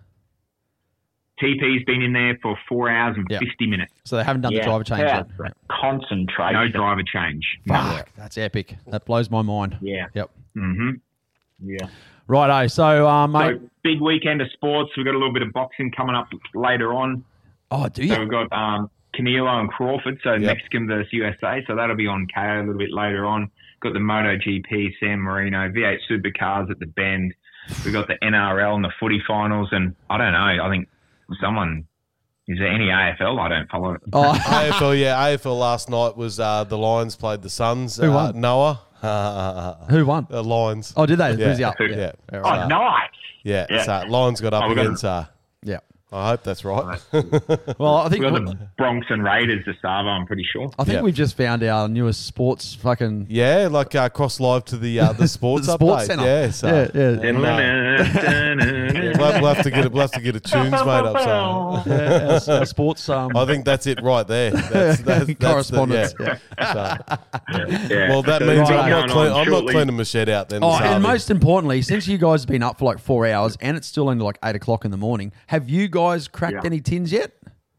T P's been in there for four hours and yep. fifty minutes. So they haven't done yeah. the driver change yeah. yet? Concentration. No driver change. Fuck, no. That's epic. That blows my mind. Yeah. Yep. Mm-hmm. Yeah. Righto. So, uh, mate. So, big weekend of sports. We've got a little bit of boxing coming up later on. Oh, do you? So we've got um, Canelo and Crawford, so yep. Mexican versus U S A. So that'll be on K O a little bit later on. Got the MotoGP, San Marino, V eight Supercars at the Bend. We've got the N R L and the footy finals. And I don't know, I think someone... Is there any A F L? I don't follow it. Oh. A F L, yeah. A F L last night was uh, the Lions played the Suns. Who uh, won? Noah. Who won? The Lions. Oh, did they? Yeah. Who's he up? Yeah. yeah. yeah. Oh, nice. Yeah. yeah. So Lions got up oh, against... Got uh, yeah. I hope that's right. Well, I think we've got the Bronx and Raiders to Savo, I'm pretty sure. I think yep. we've just found our newest sports fucking... Yeah, like uh, cross live to the uh, the sports the sports update. centre. Yeah, so, yeah, yeah. And, uh, yeah, we'll, have, we'll have to get a, we'll have to get a tunes made up. So. yeah, our, our sports... Um, I think that's it right there. That's, that's, that's correspondence. The, yeah. Yeah. So, yeah. Yeah. Well, that so means right, I'm, not, clean, I'm not cleaning my shed out then. Oh, and most importantly, since you guys have been up for like four hours and it's still only like eight o'clock in the morning, have you guys cracked yeah. any tins yet?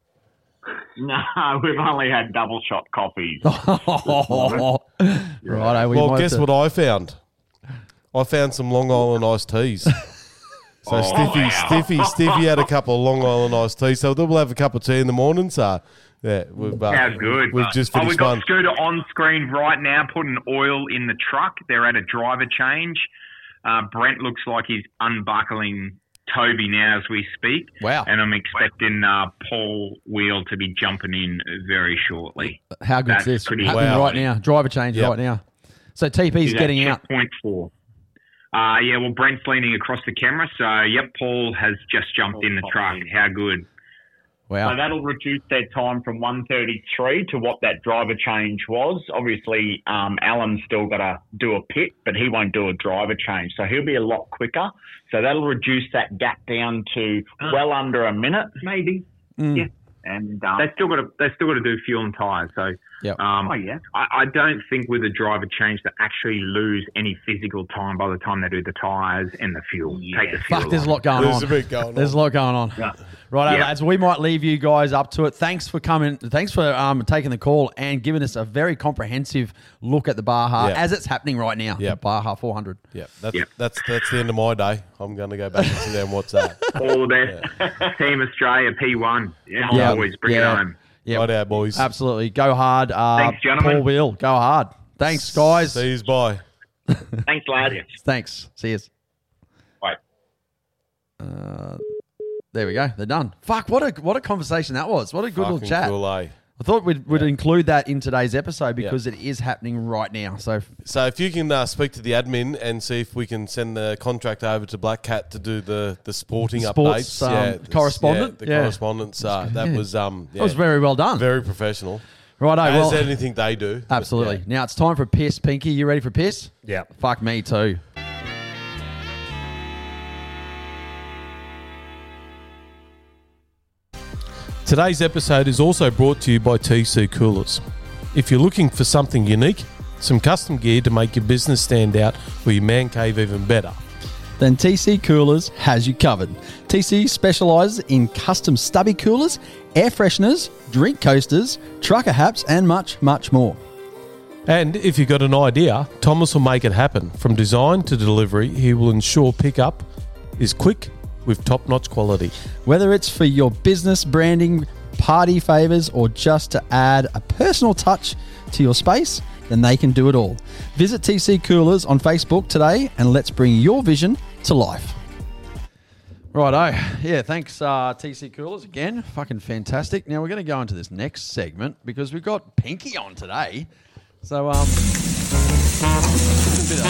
No, we've only had double shot coffees. oh, right. We well, guess what I found? I found some Long Island iced teas. So oh, Stiffy, wow. Stiffy, Stiffy had a couple of Long Island iced teas. So we'll have a cup of tea in the morning. So yeah, we've uh, how good. We've just oh, finished we've got one. Scooter on screen right now, putting oil in the truck. They're at a driver change. Uh, Brent looks like he's unbuckling Toby now as we speak. Wow. And I'm expecting uh, Paul Wheel to be jumping in very shortly. How good's That's this? pretty Happening wow. right now. Driver change Yep. right now. So T P's He's getting at out. Point four. Uh, yeah, well, Brent's leaning across the camera. So, yep, Paul has just jumped in the truck. How good. Wow. So that'll reduce their time from one thirty-three to what that driver change was. Obviously, um, Alan's still got to do a pit, but he won't do a driver change. So he'll be a lot quicker. So that'll reduce that gap down to well under a minute. Maybe. Mm. Yeah. And um, they still got to they still got to do fuel and tyres. So Yep. um, Oh, yeah. I, I don't think with a driver change they actually lose any physical time by the time they do the tyres and the fuel. Yeah. Take the fuel. Fuck, there's a off. lot going There's on. a bit going on. There's a lot going on. Yeah. Right, Yeah. lads, we might leave you guys up to it. Thanks for coming. Thanks for um, taking the call and giving us a very comprehensive look at the Baja Yeah. as it's happening right now. Yeah. The Baja four hundred. Yeah, that's Yep. that's that's the end of my day. I'm going to go back and sit down. What's that? All there. Team Australia P one. Yeah, Yeah. always bring Yeah. it home. Yeah, Right out, boys. absolutely. Go hard. Uh, Thanks, gentlemen. Paul Wheel, go hard. Thanks, guys. See yous, bye. Thanks, lad. Thanks. See you. Bye. Uh, there we go. They're done. Fuck, what a what a conversation that was. What a good little Fucking chat. cool, eh? I thought we'd, we'd include that in today's episode because it is happening right now. So So if you can uh, speak to the admin and see if we can send the contract over to Black Cat to do the, the sporting Sports, updates. um, yeah, this- correspondent? Yeah, the Yeah. correspondence. Uh, that Yeah. was um, yeah, that was very well done. very professional. Righto, As well, anything they do. but absolutely. yeah. Now it's time for piss. Pinky, you ready for piss? Yeah. Fuck me too. Today's episode is also brought to you by T C Coolers. If you're looking for something unique, some custom gear to make your business stand out or your man cave even better, then T C Coolers has you covered. T C specialises in custom stubby coolers, air fresheners, drink coasters, trucker hats, and much, much more. And if you've got an idea, Thomas will make it happen. From design to delivery, he will ensure pickup is quick with top-notch quality. Whether it's for your business branding, party favours, or just to add a personal touch to your space, then they can do it all. Visit T C Coolers on Facebook today and let's bring your vision to life. Righto. Yeah, thanks uh, T C Coolers again. Fucking fantastic. Now we're going to go into this next segment because we've got Pinky on today. So, um... bit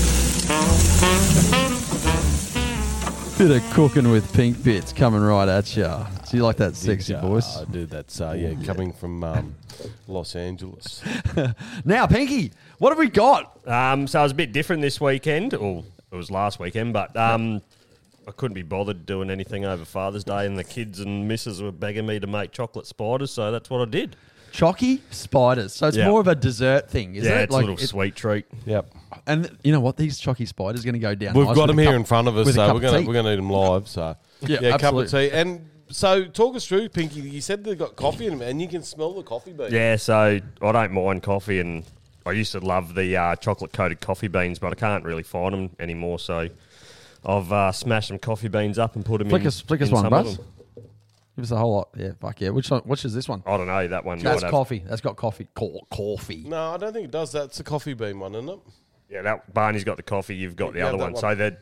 of, bit of cooking with Pink Bits coming right at you. Do you like that sexy Yeah, voice? I do. That's, uh, yeah, coming from um, Los Angeles. Now, Pinky, what have we got? Um, so it was a bit different this weekend, or it was last weekend, but um, I couldn't be bothered doing anything over Father's Day, and the kids and missus were begging me to make chocolate spiders, so that's what I did. Chocky spiders. So it's Yeah. more of a dessert thing, is yeah, it? it's a little sweet treat. Yep. And you know what? These chocky spiders are going to go down. We've nice got with them a here cup- in front of us, with a so cup we're of gonna tea. we're gonna eat them live. So Yeah, a cup of absolutely. tea. And so, talk us through, Pinky. You said they've got coffee in them, and you can smell the coffee bean. Yeah, so I don't mind coffee, and I used to love the uh, chocolate-coated coffee beans, but I can't really find them anymore, so I've uh, smashed some coffee beans up and put them Flick in. us, flick us in one, some of Buzz. them. Give us a whole lot. Yeah, fuck yeah. Which one, which is this one? I don't know, that one. That's might have- coffee. That's got coffee. Co- coffee. No, I don't think it does. That's a coffee bean one, isn't it? Yeah, that Barney's got the coffee, you've got the Yeah, other that one. one. So they're,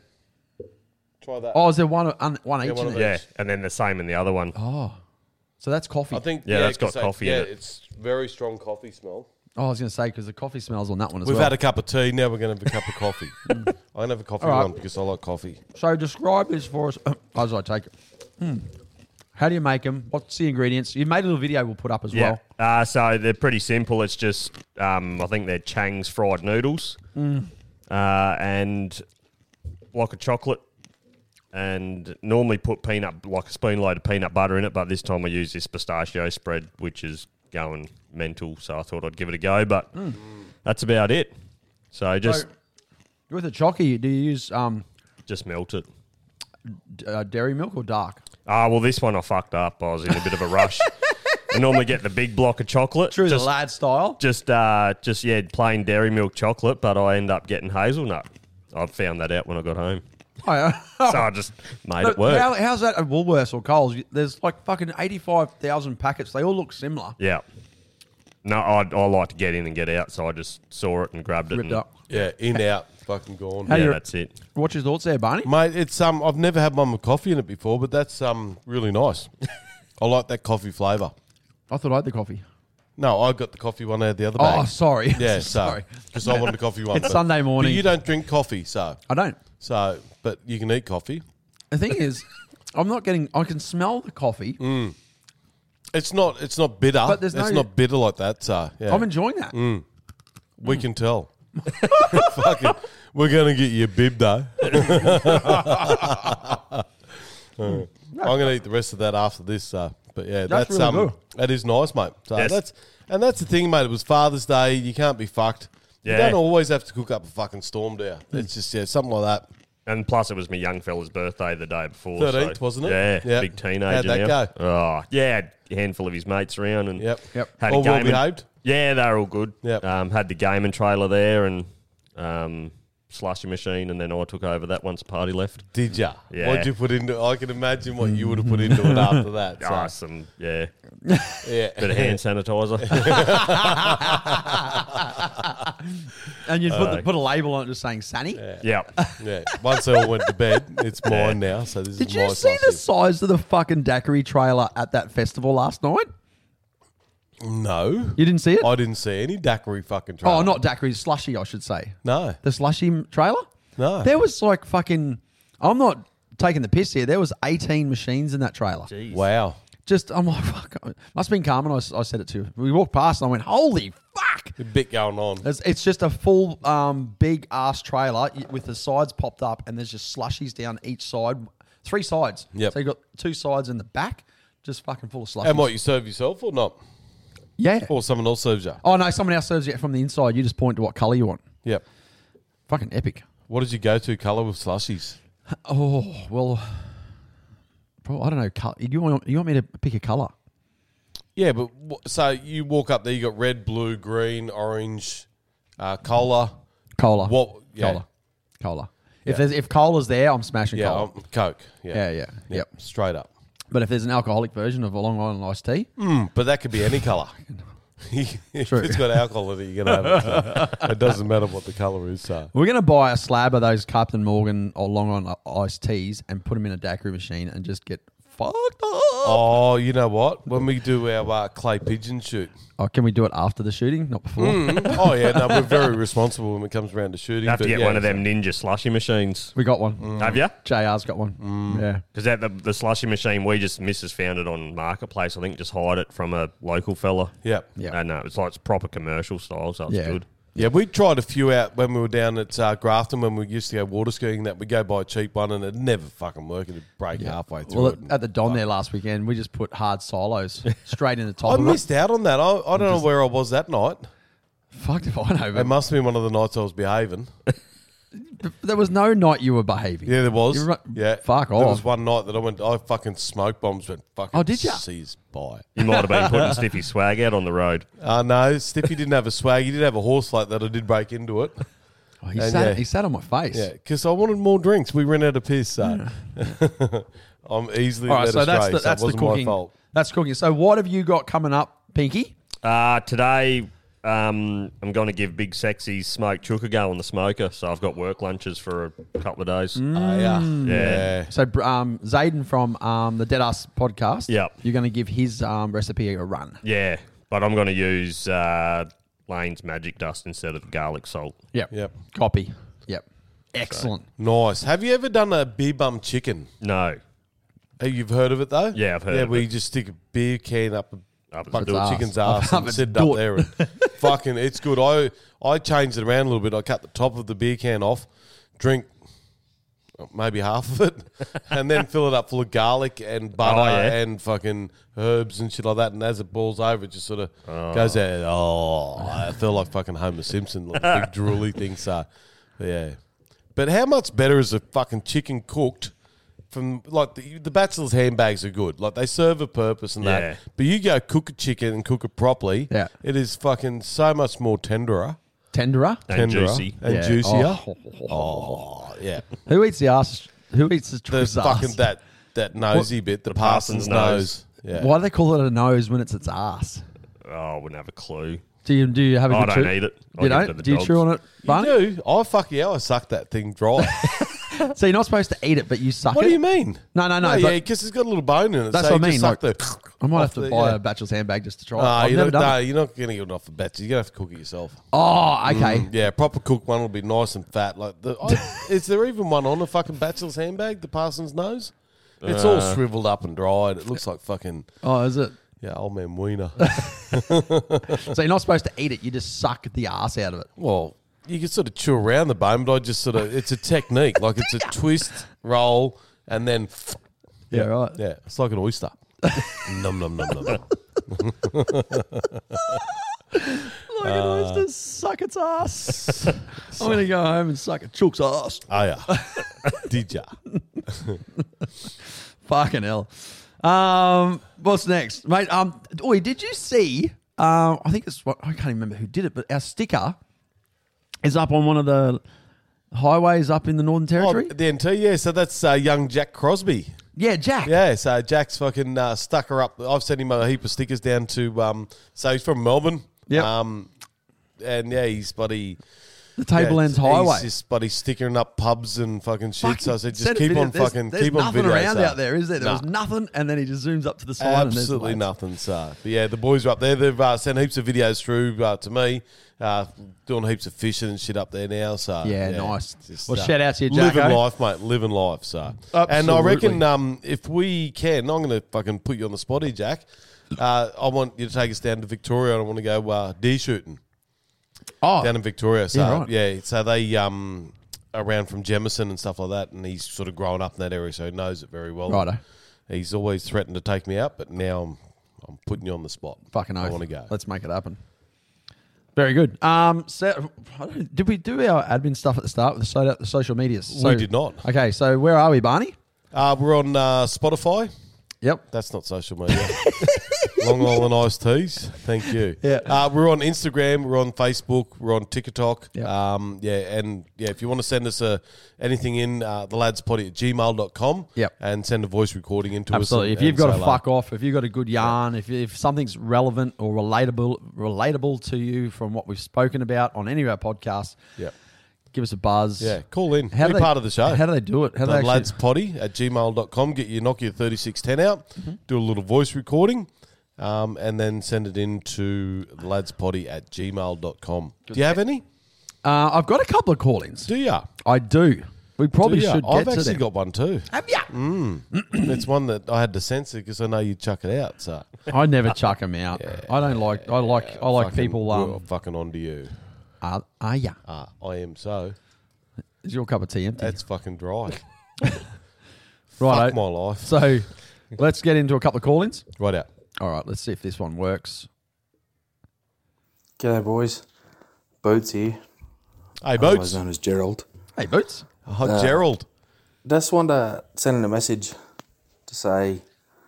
Try that. Oh, is there one, un, one Yeah, each one in of there? yeah, and then the same in the other one. Oh, so that's coffee. I think Yeah, that's got 'cause they- coffee in yeah, it. it's very strong coffee smell. Oh, I was going to say, because the coffee smells on that one as We've well. had a cup of tea. Now we're going to have a cup of coffee. I'm going to have a coffee All right. one because I like coffee. So describe this for us as I take it. Hmm. How do you make them? What's the ingredients? You made a little video we'll put up as Yeah, well. uh, so they're pretty simple. It's just, um, I think they're Chang's fried noodles Mm. uh, and block of chocolate, and normally put peanut, like a spoon load of peanut butter in it, but this time I use this pistachio spread, which is going mental, so I thought I'd give it a go, but that's about it. So just So, with the chocky, do you use um, just melt it. d- uh, dairy milk or dark? Ah, well, this one I fucked up. I was in a bit of a rush. I normally get the big block of chocolate. True, just, the lad style. Just, uh, just yeah, plain dairy milk chocolate, but I end up getting hazelnut. I found that out when I got home, Oh, yeah. so I just made But it work. How, how's that at Woolworths or Coles? There's like fucking eighty-five thousand packets. They all look similar. Yeah. No, I, I like to get in and get out, so I just saw it and grabbed it. Ripped and, up. Yeah, in, out, fucking gone. How do Yeah, you- that's it. What's your thoughts there, Barney? Mate, it's um, I've never had one with coffee in it before, but that's um, really nice. I like that coffee flavour. I thought I had the coffee. No, I got the coffee one out of the other bag. Oh, sorry. Yeah, so sorry. because I wanted a coffee one. It's but- Sunday morning. But you don't drink coffee, so I don't. so but you can eat coffee. The thing is, I'm not getting. I can smell the coffee. It's not it's not bitter. But there's it's no- not bitter like that. So yeah, I'm enjoying that. we can tell. Fucking, we're gonna get you a bib though. I'm gonna eat the rest of that after this. So, but yeah, That's that's, really um, good. that is nice, mate. So Yes. that's and that's the thing, mate. It was Father's Day. You can't be fucked. You Yeah. don't always have to cook up a fucking storm down. It's just yeah, something like that. And plus, it was my young fella's birthday the day before. thirteenth, so, wasn't it? Yeah, Yeah. big teenager How'd that now. go? Oh, yeah, had a handful of his mates around and Yep. Yep. had All a game well and- behaved? Yeah, they were all good. Yep. Um, had the gaming trailer there and um, slushy machine, and then I took over that once the party left. Did ya? Yeah. What'd you put into? I can imagine what you would have put into it after that. So, Ah, some yeah, yeah, bit of hand sanitizer. And you put, the, Uh, put a label on it just saying Sunny. yeah. yeah. Once they all went to bed, it's mine now. So this Did is you my see the sausage. size of the fucking daiquiri trailer at that festival last night? No, You didn't see it? I didn't see any daiquiri fucking trailer. Oh, not daiquiri, slushy, I should say. no, The slushy m- trailer? no. There was like fucking. I'm not taking the piss here. There was eighteen machines in that trailer. Jeez. Wow, Just, I'm like, fuck. Must have been Carmen. I, s- I said it to. We walked past and I went, holy fuck. a bit going on. It's, it's just a full um, big ass trailer y- with the sides popped up and there's just slushies down each side. Three sides. Yep. So you got two sides in the back, just fucking full of slushies. And what, you serve yourself or not? Yeah. Or someone else serves you? Oh, no, someone else serves you from the inside. You just point to what colour you want. Yep. Fucking epic. What did you go to colour with slushies? Oh, well, bro, I don't know. Col- You want, you want me to pick a colour? Yeah, but w- so you walk up there, you got red, blue, green, orange, uh, cola. Cola. What? Yeah. Cola. Cola. If there's if cola's there, I'm smashing Yeah, cola. um, Coke. Yeah. Yeah, yeah, yep. Straight up. But if there's an alcoholic version of a Long Island iced tea, Mm, but that could be any colour. If True. it's got alcohol in it, you're going to have it. So it doesn't matter what the colour is. So. we're going to buy a slab of those Captain Morgan or Long Island iced teas and put them in a daiquiri machine and just get fucked up. Oh, you know what? When we do our uh, clay pigeon shoot. Oh, can we do it after the shooting, not before? Mm. Oh, yeah. No, we're very responsible when it comes around to shooting. You have to but get yeah, one of them ninja slushy machines. We got one. Mm. Have you? J R's got one. Yeah. Because that the, the slushy machine, we just Missus found it on Marketplace. I think just hired it from a local fella. Yep. Yeah. And uh, it's like it's proper commercial style, so it's Yeah. good. Yeah, we tried a few out when we were down at uh, Grafton when we used to go water skiing. That we go buy a cheap one and it never fucking worked. It'd break halfway through. Well, it at, at the Don there last weekend, we just put hard silos straight in the top I of missed out on that. I, I don't know where I was that night. it. Fucked if I know, It but must have been one of the nights I was behaving. there was no night you were behaving. Yeah, there was. You're right. Yeah, Fuck There off. was one night that I went. I fucking smoke bombs went fucking. Oh, did ya? Seized by. You might have been putting Stiffy's swag out on the road. Uh, no, Stiffy didn't have a swag. He did have a horse float that I did break into it. Oh, he, And sat, yeah. he sat on my face. Yeah, because I wanted more drinks. We ran out of piss. So I'm easily All right, led so astray. that's the, so that's it the wasn't my cooking. fault. That's cooking. So what have you got coming up, Pinky? Uh, today, um, I'm going to give Big Sexy's smoked chook a go on the smoker. So I've got work lunches for a couple of days. Mm. Oh, yeah. Yeah. So um, Zayden from um, the Dead Ass podcast, Yep. you're going to give his um, recipe a run. Yeah, but I'm going to use uh, Lane's magic dust instead of garlic salt. Yep. Yep. Copy. Yep. Excellent. Nice. Have you ever done a beer bum chicken? No. Hey, you've heard of it though? Yeah, I've heard Yeah, of where it. you just stick a beer can up a Up its fucking ass. chicken's Up- ass up and its sit it up doot. there and fucking, it's good. I I changed it around a little bit. I cut the top of the beer can off, drink maybe half of it, and then fill it up full of garlic and butter Oh, yeah. and fucking herbs and shit like that. And as it boils over, it just sort of goes out. Oh, I feel like fucking Homer Simpson, like a big drooly thing. So, yeah. But how much better is a fucking chicken cooked from, like, the, the bachelor's handbags are good. Like, they serve a purpose and Yeah. that. But you go cook a chicken and cook it properly, Yeah. it is fucking so much more tenderer. Tenderer. And tenderer juicy. And Yeah. juicier. Oh. Oh, yeah. Who eats the ass? Who eats the The truth's ass? fucking, that, that nosy bit, the, Parson's, Parson's nose. Yeah. Why do they call it a nose when it's its ass? Oh, I wouldn't have a clue. Do you do you have a I good don't chew? eat it. I You give it to don't? the Do you dogs. chew on it, You Barney? do? Oh, fuck yeah, I suck that thing dry. So you're not supposed to eat it, but you suck What it? do you mean? No, no, no, yeah, but- because it's got a little bone in it. That's so what I you mean, just suck like, the, I might have off to the- buy yeah. a bachelor's handbag just to try it. Ah, I've you never don't, done no, it. you're not going to get it off the batch. You're going to have to cook it yourself. Oh, okay. Mm, yeah, proper cooked one will be nice and fat. Like, the, I, is there even one on a fucking bachelor's handbag? The Parson's nose? It's all Uh. shriveled up and dried. It looks like fucking Oh, is it? yeah, old man Wiener. So you're not supposed to eat it. You just suck the ass out of it. Well, you can sort of chew around the bone, but I just sort of it's a technique. Like it's a twist, roll, and then Yeah, right. yeah, it's like an oyster. num num num num. Like an oyster, suck its ass. I'm going to go home and suck a chook's ass. Oh yeah, did ya? Fucking hell. Um, what's next, mate? Um, oi, did you see? Um, I think it's what I can't even remember who did it, but our sticker is up on one of the highways up in the Northern Oh, Territory. the N T, yeah. So that's uh, young Jack Crosby. yeah, Jack. Yeah, so Jack's fucking uh, stuck her up. I've sent him a heap of stickers down to. Um, so he's from Melbourne. Yep. Um, and yeah, he's buddy. the Table yeah, Ends Highway. He's just buddy stickering up pubs and fucking shit. Fucking so I said, just send a keep video. on There's- fucking there's keep on nothing video. around so. out there, is there? There Nah. was nothing, and then he just zooms up to the side. Absolutely and there's nothing. So, but yeah, the boys are up there. They've uh, sent heaps of videos through uh, to me, uh, doing heaps of fishing and shit up there now. So Yeah, nice. just, Well, shout out to you, Living Jacko. life, mate. Living life. So, and I Absolutely. reckon um, if we can, I'm going to fucking put you on the spot here, Jack. Uh, I want you to take us down to Victoria, and I want to go uh, deer shooting Oh, down in Victoria. So Yeah, right. yeah, so they um around from Jemison and stuff like that, and he's sort of grown up in that area, so he knows it very well. righto. He's always threatened to take me out, but now I'm I'm putting you on the spot. Fucking oath. I want to go. Let's make it happen. Very good. Um, so, I don't- did we do our admin stuff at the start with the, so, the social medias? So, We did not. Okay, so where are we, Barney? Uh, we're on uh, Spotify. Yep. That's not social media. Long Island Iced Teas. Thank you. Yeah. Uh, we're on Instagram. We're on Facebook. We're on TikTok. Yeah. Um, yeah. And yeah, if you want to send us a, anything in, uh, the lads potty at gmail dot com. Yep. And send a voice recording into Absolutely. us. If and- you've and got say a hello. fuck off, if you've got a good yarn, if if something's relevant or relatable relatable to you from what we've spoken about on any of our podcasts, Yeah. give us a buzz. Yeah. Call in. How Be do they, part of the show. How do they do it? How do the they actually, lads potty at gmail dot com. Get your Nokia thirty-six ten out, Mm-hmm. do a little voice recording, um, and then send it in to the lads potty at gmail dot com. Do you have any? uh, I've got a couple of call-ins. Do ya? I do. We probably Do ya? should get I've to actually them. got one too. Have ya? It's one that I had to censor because I know you chuck it out. So I never chuck them out. I don't like. I like. I like fucking- people. we're Um, fucking on to you. are, are ya? Ah, I am so. Is your cup of tea empty? That's fucking dry. Right. Fuck my life. So, let's get into a couple of call-ins. Right out. All right. Let's see if this one works. G'day, boys. Boots here. Hey, Otherwise Boots. known as Gerald. Hey, Boots. Oh, Gerald. Just wanted to send in a message to say,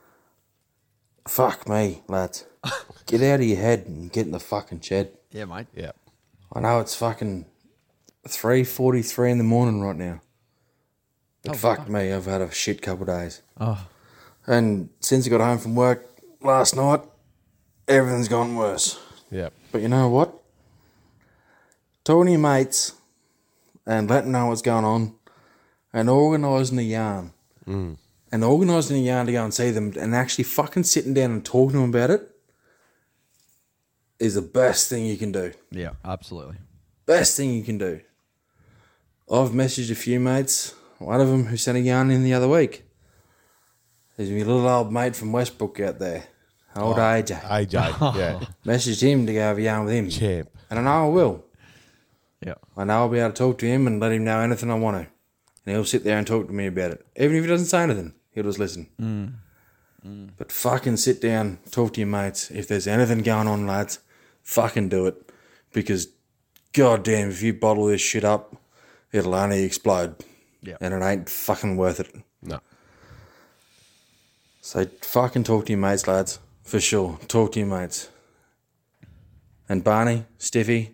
fuck me, lads. Get out of your head and get in the fucking shed. Yeah, mate. Yeah. I know it's fucking three forty-three in the morning right now. But fuck, me, I've had a shit couple of days. Oh. And since I got home from work last night, everything's gone worse. Yeah. But you know what? Talking to your mates and letting know what's going on and organising a yarn. Mm. And organising a yarn to go and see them and actually fucking sitting down and talking to them about it is the best thing you can do. Yeah, absolutely. Best thing you can do. I've messaged a few mates, one of them who sent a yarn in the other week. There's my little old mate from Westbrook out there, old A J. A J. Yeah. Messaged him to go have a yarn with him. Champ. And I know I will. Yeah. I know I'll be able to talk to him and let him know anything I want to. And he'll sit there and talk to me about it. Even if he doesn't say anything, he'll just listen. Mm. Mm. But fucking sit down, talk to your mates. If there's anything going on, lads, fucking do it. Because, goddamn, if you bottle this shit up, it'll only explode. Yeah. And it ain't fucking worth it. No. So fucking talk to your mates, lads. For sure. Talk to your mates. And Barney, Stiffy,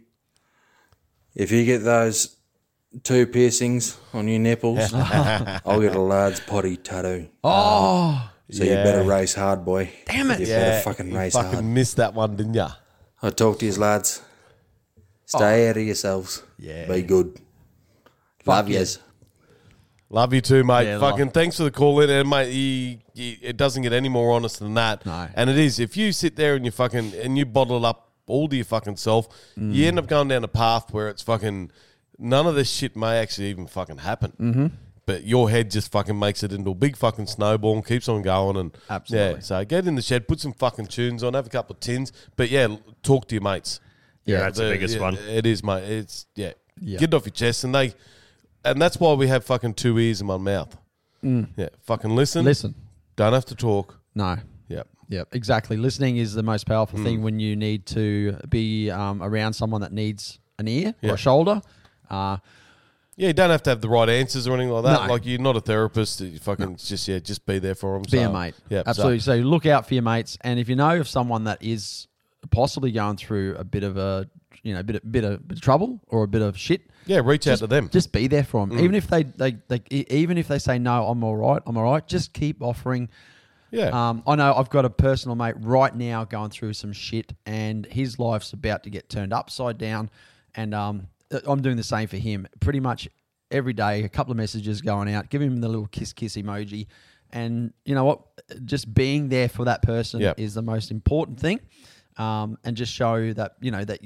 if you get those two piercings on your nipples, I'll get a lad's potty tattoo. Oh. So Yeah. you better race hard, boy. Damn it. You Yeah. better fucking you race fucking hard. missed that one, didn't ya? I talk to you, lads. Stay out of yourselves. Yeah. Be good. Love yeah. yous. Love you too, mate. Yeah, Fucking love- thanks for the call in, and mate, you, you, it doesn't get any more honest than that. No. And it is. If you sit there and you fucking and you bottle it up all to your fucking self, Mm. you end up going down a path where it's fucking none of this shit may actually even fucking happen. Mm-hmm. But your head just fucking makes it into a big fucking snowball and keeps on going. And Absolutely. yeah, so get in the shed, put some fucking tunes on, have a couple of tins, but yeah, l- talk to your mates. Yeah, that's the biggest yeah, one. It is, mate. It's yeah. Yeah. Get it off your chest, and they, and that's why we have fucking two ears and one mouth. Yeah, fucking listen. Listen. Don't have to talk. No. Yep. Yeah, exactly. Listening is the most powerful Mm. thing when you need to be um, around someone that needs an ear Yeah. or a shoulder. Uh, Yeah, you don't have to have the right answers or anything like that. No. Like you're not a therapist. You fucking just yeah, just be there for them. be so, a mate. Yeah, Absolutely. So. look out for your mates, and if you know of someone that is possibly going through a bit of a you know bit of, bit of, bit of trouble or a bit of shit, yeah, reach just, out to them. Just be there for them, Mm. even if they, they they even if they say no, I'm all right, I'm all right. Just keep offering. Yeah. Um, I know I've got a personal mate right now going through some shit, and his life's about to get turned upside down, and um, I'm doing the same for him. Pretty much every day, a couple of messages going out, give him the little kiss kiss emoji, and you know what? Just being there for that person Yep. is the most important thing, um, and just show that you know that.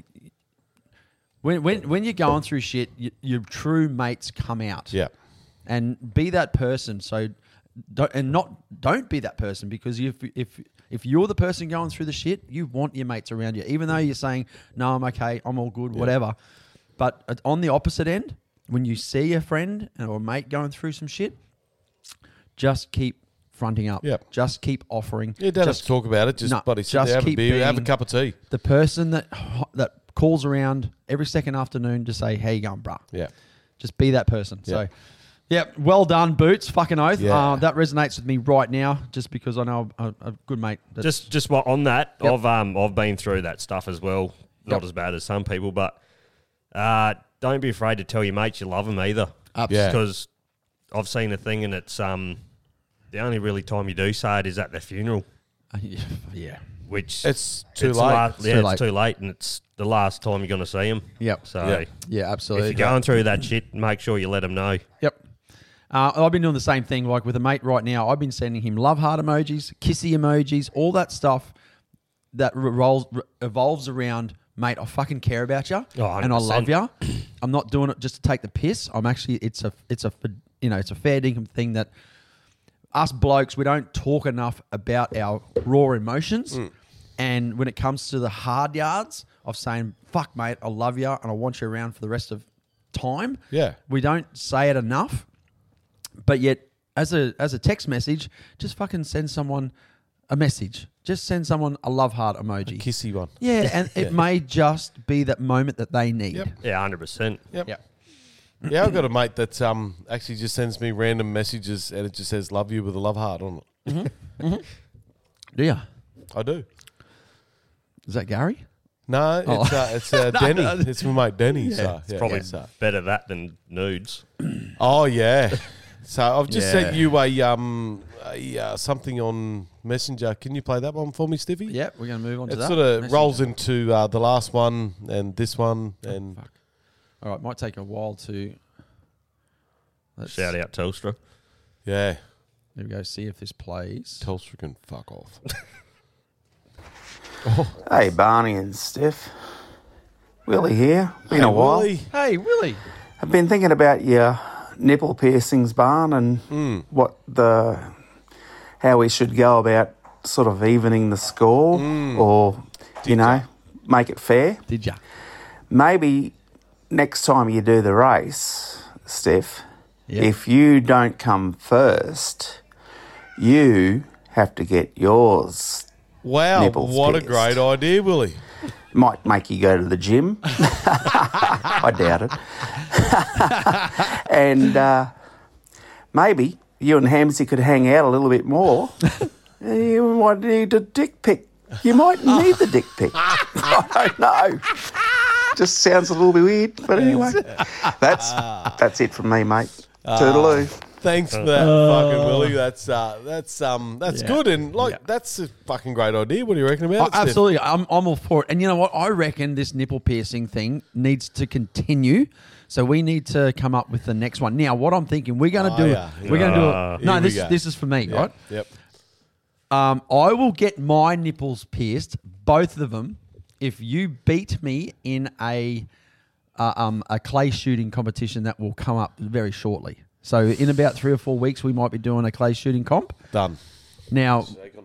When, when, when you're going through shit, you, your true mates come out. Yeah. And be that person. So, don't, and not don't be that person, because if if if you're the person going through the shit, you want your mates around you, even though you're saying no, I'm okay, I'm all good, whatever. But on the opposite end, when you see a friend or a mate going through some shit, just keep fronting up. Yep. Just keep offering. You don't just, have to talk about it. Just no, buddy, sit just there, have a keep beer, have a being cup of tea. The person that that calls around every second afternoon to say, how you going, bruh? Yeah. Just be that person. Yeah. So, yeah, well done, Boots. Fucking oath. Yeah. Uh, that resonates with me right now just because I know a, a good mate. That's, Just just what on that, Yep. I've um I've been through that stuff as well. Not Yep. as bad as some people, but uh, don't be afraid to tell your mates you love them either. Absolutely. Because I've seen a thing and it's um the only really time you do say it is at their funeral, yeah. which It's too it's late. the la- It's yeah, too it's late. too late, and it's the last time you're going to see them. Yep. So Yep. Yeah, absolutely. if you're going through that shit, make sure you let them know. Yep. Uh, I've been doing the same thing, like with a mate right now. I've been sending him love heart emojis, kissy emojis, all that stuff that re- rolls, re- evolves around, mate, I fucking care about you Oh, and I love one hundred you. I'm not doing it just to take the piss. I'm actually, it's a, it's a, you know, it's a fair dinkum thing that us blokes, we don't talk enough about our raw emotions. Mm. And when it comes to the hard yards of saying, fuck, mate, I love you and I want you around for the rest of time. Yeah. We don't say it enough. But yet, as a as a text message, just fucking send someone a message. Just send someone a love heart emoji. Kissy one. Yeah, and it may just be that moment that they need. Yep. Yeah, one hundred percent. Yep. Yeah. Yeah, I've got a mate that um actually just sends me random messages and it just says "love you" with a love heart on it. Do you? I do. Is that Gary? No, Oh. it's uh, it's uh, Denny. It's my mate Denny. So, It's yeah, probably yeah, so. better that than nudes. Oh yeah. So I've just Yeah. sent you a um a, uh, something on Messenger. Can you play that one for me, Stiffy? Yeah, we're going to move on to It that. sort of Messenger. rolls into uh, the last one and this one and Fuck. All right, might take a while to. Let's, Shout out Telstra. yeah. There we go. See if this plays. Telstra can fuck off. Hey, Barney and Steph. Willie here. Been a while. Willie. Hey, Willie. I've been thinking about your nipple piercings, Barn, and Hmm. what the how we should go about sort of evening the score, Hmm. or you know, make it fair. Did ya? Maybe next time you do the race, Steph, Yeah. if you don't come first, you have to get yours. Wow, Nipples what a pierced. great idea, Willie. Might make you go to the gym. I doubt it. And uh, maybe you and Hamsy could hang out a little bit more. You might need a dick pic. You might need the dick pic. I don't know. Just sounds a little bit weird, but anyway, that's that's it from me, mate. Toodaloo. Thanks for that, fucking Willie. That's uh, that's um, that's Yeah. good and like Yeah. that's a fucking great idea. What do you reckon about Oh, it, Steph? absolutely. I'm, I'm all for it. And you know what? I reckon this nipple piercing thing needs to continue. So we need to come up with the next one. Now, what I'm thinking, we're going to Oh, do yeah. it. We're going to do Uh, it. No, here we this go. this is for me, Yep, right? Yep. Um, I will get my nipples pierced, both of them, if you beat me in a uh, um, a clay shooting competition that will come up very shortly. So in about three or four weeks, we might be doing a clay shooting comp. Done. Now,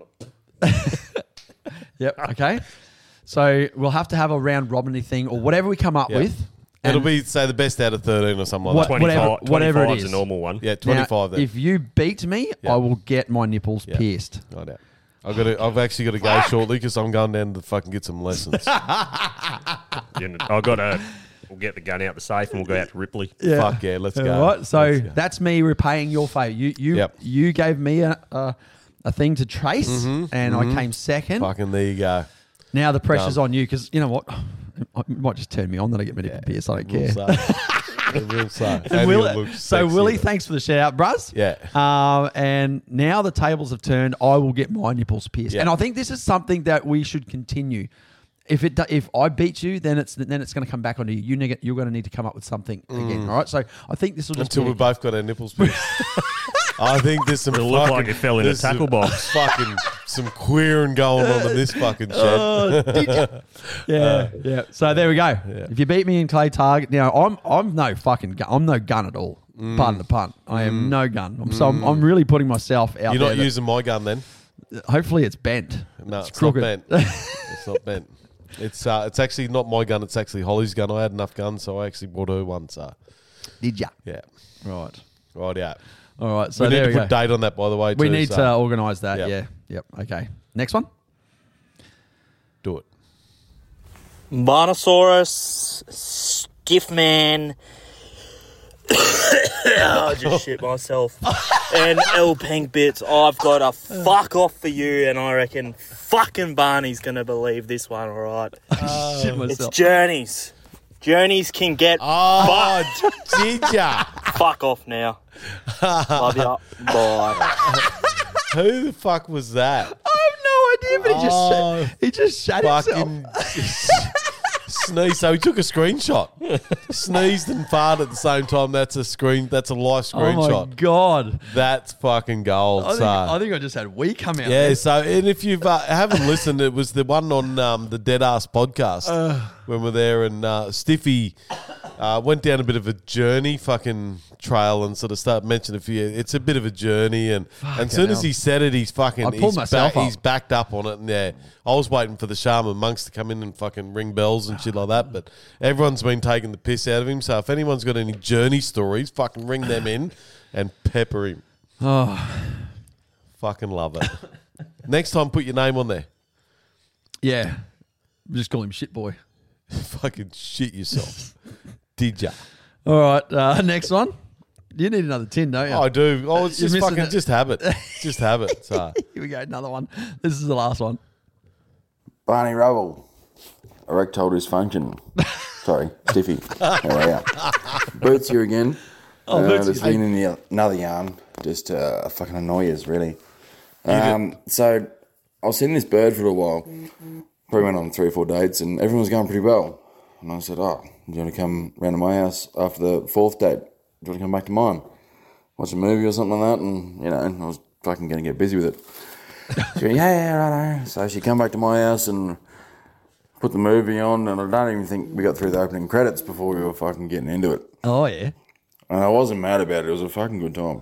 yep, okay. So we'll have to have a round robin thing or whatever we come up Yep. with. It'll And be say the best out of thirteen or something like What- that. whatever- whatever it twenty-five is is. a normal one. Yeah, now, twenty-five. then. if you beat me, Yeah. I will get my nipples Yeah. pierced. I doubt. I've got. To, I've actually got to go shortly because I'm going down to fucking get some lessons. You know, I've got to. We'll get the gun out the safe and we'll go out to Ripley. Fuck yeah, let's go. All right, so Let's go. that's me repaying your favour. You you Yep. you gave me a, a a thing to trace, Mhm, and mhm. I came second. Fucking there you go. Now the pressure's Done. on you because you know what, it might just turn me on that I get my nipple pierced. I don't care. We'll say. We'll say. And And Will- he'll look so sexy Willie, in it. thanks for the shout out, bruz. Yeah. Um, and now the tables have turned. I will get my nipples pierced, Yeah. and I think this is something that we should continue. If it do- if I beat you, then it's then it's going to come back onto you. You neg- you're going to need to come up with something again. All right. So I think this will just Until be we both got our nipples pierced. I think there's some It'll look fucking, like it fell in a there's tackle some box. Fucking some queering going on in this fucking shed. Oh, did you? Yeah, yeah. So there we go. If you beat me in clay target, now I'm I'm no fucking gun. I'm no gun at all. Pardon the pun. I am no gun. I'm, so I'm, I'm really putting myself out You're there. not that- using my gun then? Hopefully it's bent. No, it's, not crooked. bent. It's not bent. It's uh, it's actually not my gun. It's actually Holly's gun. I had enough guns, so I actually bought her one. So Did ya? yeah, Right. right out. All right. So we need there to we put go. a date on that, by the way. We too, need so to organise that. Yep. Yeah. Yep. Okay. Next one. do it. Barnosaurus, Stiffman. Oh, I just shit myself. And L Pink Bits, I've got a fuck off for you, and I reckon fucking Barney's going to believe this one, all right? Oh, shit myself. It's Journeys. Journeys can get Oh, fucked. did ya? Fuck off now. Love ya. Bye. Who the fuck was that? I have no idea, but he Oh, just he just shat fucking himself. sneeze. So he took a screenshot. Sneezed and farted at the same time. That's a screen. That's a live Oh my screenshot. god! That's fucking gold. I think, so. I think I just had we come out. Yeah, there. so and if you uh, haven't listened, it was the one on um, the Dead Ass podcast Uh. when we're there, and uh, Stiffy uh, went down a bit of a journey, fucking trail, and sort of started mentioning a few. It's a bit of a journey, and and as soon as hell. he said it, he's fucking. I pulled he's myself back, up. He's backed up on it, and yeah, I was waiting for the shaman monks to come in and fucking ring bells and shit like that, but everyone's been taking the piss out of him. So if anyone's got any journey stories, fucking ring them in and pepper him. Oh, Fucking love it. Next time, put your name on there. yeah. Just call him shit boy. Fucking shit yourself. Did ya? All right, uh, next one. You need another tin, don't you? I do. Oh, it's You're just missing fucking, it. just have it. Just have it. So. Here we go, another one. This is the last one. Barney Rubble, erectile dysfunction. Sorry, Stiffy. How are ya? Boots here again. Oh, uh, Boots, Just hey. been in the, another yarn, just uh, fucking annoy us, really. Um, so I was seeing this bird for a while. Probably went on three or four dates, and everyone was going pretty well. And I said, "Oh, do you want to come round to my house after the fourth date? Do you want to come back to mine? Watch a movie or something like that?" And you know, I was fucking going to get busy with it. She went, yeah, yeah, righto. So she come back to my house and put the movie on, and I don't even think we got through the opening credits before we were fucking getting into it. Oh, yeah. And I wasn't mad about it. It was a fucking good time.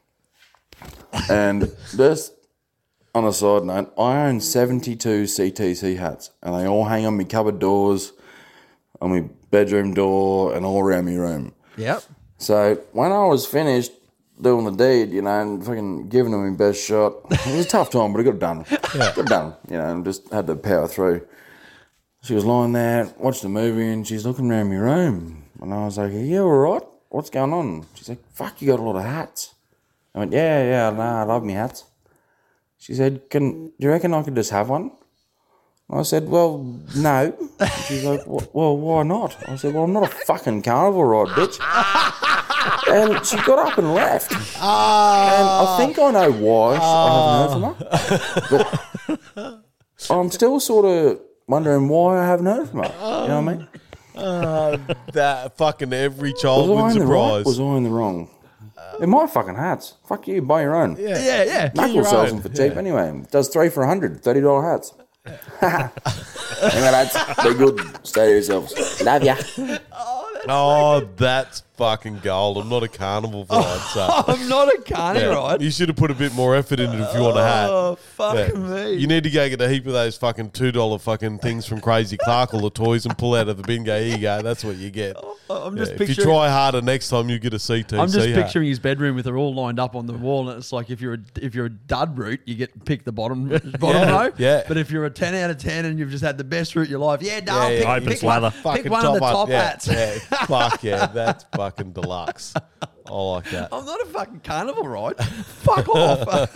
And just on a side note, I own seventy-two C T C hats, and they all hang on my cupboard doors, on my bedroom door, and all around my room. Yep. So when I was finished doing the deed, you know, and fucking giving them my best shot, it was a tough time, but I got it done. Got it done, you know, and just had to power through. She was lying there, watched the movie, and she's looking around my room. And I was like, are you all right? What's going on? She's like, fuck, you got a lot of hats. I went, yeah, yeah, no, I love me hats. She said, "Can do you reckon I could just have one?" I said, well, no. She's like, well, why not? I said, well, I'm not a fucking carnival ride, bitch. And she got up and left. Ah. And I think I know why I haven't heard from her. But I'm still sort of wondering why I haven't heard from her. You know what I mean? Uh, that fucking every Was child I wins in a the right? prize. Was I in the wrong? They're my fucking hats. Fuck you, buy your own. Yeah, Yeah, yeah. Get Knuckle your sells own. them for cheap anyway. Does three for a hundred, thirty dollar hats. Anyway, lads, be good. Stay to yourselves. Love ya. Oh, that's fucking gold. I'm not a carnival ride, so. I'm not a carny Yeah. ride. You should have put a bit more effort into it if you want a hat. Oh, fuck Yeah. me. You need to go get a heap of those fucking two dollar fucking things from Crazy Clark, all the toys, and pull out of the bin. Go, here you go. That's what you get. I'm Yeah, just if you picturing. try harder next time, you get a C T C I'm just hat. picturing his bedroom with it all lined up on the wall, and it's like if you're a, if you're a dud route, you get pick the bottom bottom Yeah, row. yeah. But if you're a ten out of ten and you've just had the best route of your life, yeah, no, Yeah, pick, yeah. Open pick slather. one, Fucking pick one of the top top up. Yeah, hats. yeah. Fuck yeah, that's fucking deluxe. I like that. I'm not a fucking carnival ride. Fuck off.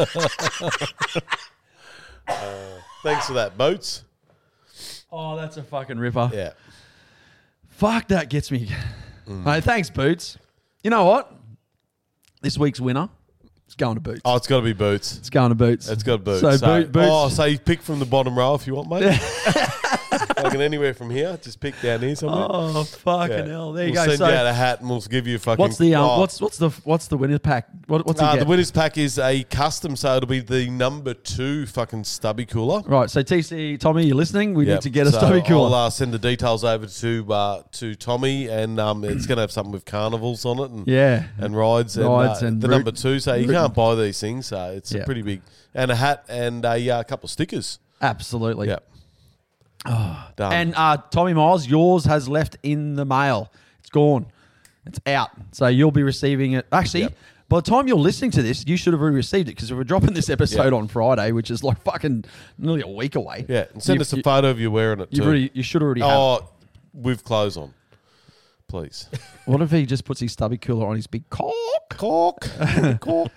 Thanks for that, Boots. Oh, that's a fucking ripper. Yeah. Fuck, that gets me. Mate, thanks, Boots. You know what? This week's winner is going to Boots. Oh, it's got to be Boots. It's going to Boots. It's got Boots. So, So, Boot- Boots. Oh, so you pick from the bottom row if you want, mate. Fucking anywhere from here, just pick down here somewhere. Oh, fucking Yeah. hell. There you we'll go. Send So, you out a hat and we'll give you a fucking. what's the um, oh. what's what's the what's the winner's pack? What, what's he Uh, get? the winners pack is a custom, so it'll be the number two fucking stubby cooler. Right, so T C, Tommy, you're listening. We Yep. need to get a So stubby cooler. I'll uh, send the details over to uh, to Tommy, and um, it's going to have something with carnivals on it, and Yeah. and rides, and, Rides uh, and the route- number two. So you route- can't buy these things, so it's Yeah. a pretty big, and a hat and a uh, couple of stickers. Absolutely. Yep. Done. And uh, Tommy Miles, yours has left in the mail. It's gone. It's out. So you'll be receiving it. Actually, Yep. By the time you're listening to this, you should have already received it because we're dropping this episode Yeah. on Friday, which is like fucking nearly a week away. Yeah, and send You've- us a you- photo of you wearing it you've too. already- you should already have. Oh, with clothes on, please. What if he just puts his stubby cooler on his big cock? Cock. Cock.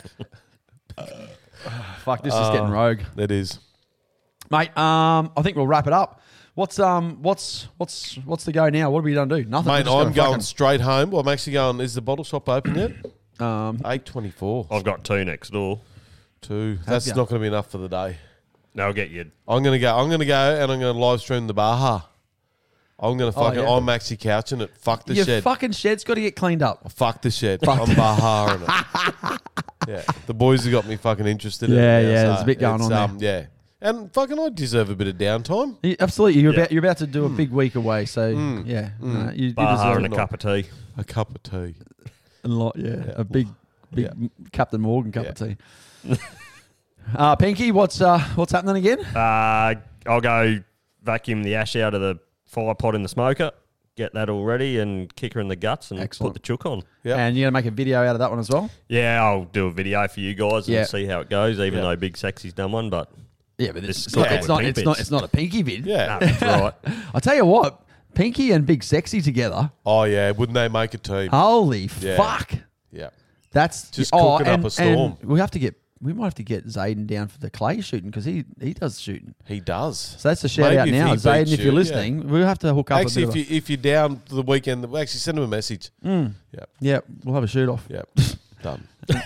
Fuck, this is Uh, getting rogue. It is. Mate, um, I think we'll wrap it up. What's um, what's what's what's the go now? What are we gonna do? Nothing. Mate, We're just I'm gonna going fucking- straight home. Well, I'm actually going. Is the bottle shop open yet? Um, eight twenty-four. I've got two next door. Two. Have That's ya? not going to be enough for the day. No, I'll get you. I'm going to go. I'm going to go, and I'm going to live stream the Baja. I'm going to Oh, fucking. yeah. I'm actually couching it. Fuck the Your shed. fucking shed's got to get cleaned up. Fuck the shed. Fuck. I'm Baja in it. Yeah, the boys have got me fucking interested. Yeah, in it now, yeah, so there's a bit going it's, on um, Yeah, and fucking, I deserve a bit of downtime. Yeah, absolutely, you're Yeah. about you're about to do a big week away, so Mm. yeah, Mm. no, you, you Baja deserve and it. a cup of tea. A cup of tea. A lot, yeah, Yeah. a big, big Yeah. Captain Morgan cup Yeah. of tea. uh, Pinky, what's uh, what's happening again? Uh, I'll go vacuum the ash out of the fire pot in the smoker, get that all ready, and kick her in the guts and Excellent. put the chook on. Yep. And you're gonna make a video out of that one as well. Yeah, I'll do a video for you guys and Yeah. see how it goes, even Yeah. though Big Sexy's done one, but Yeah, but This it's, is it's, not, good it's with not. pink It's not. bits. It's not a Pinky vid. Yeah. no, that's right. I tell you what, Pinky and Big Sexy together. Oh yeah, wouldn't they make a team? Holy Yeah. fuck! Yeah. That's Just oh, cooking up and- a storm. and we have to get. We might have to get Zayden down for the clay shooting because he he does shooting. He does. So that's the shout Maybe out if now, he Zayden. beats If you, you're yeah. listening, we'll have to hook up. Actually, a if bit you if you're down for the weekend, actually send him a message. of a, mm, Yeah. yeah, we'll have a shoot off. Yep. Done.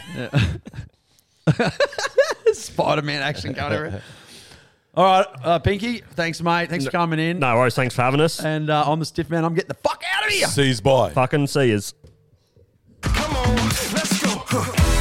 Spider Man action going everywhere. All right, uh, Pinky, thanks, mate. Thanks for coming in. No worries, thanks for having us. And uh, I'm the stiff man. I'm getting the fuck out of here. Sees by. Fucking see yous. Come on, let's go.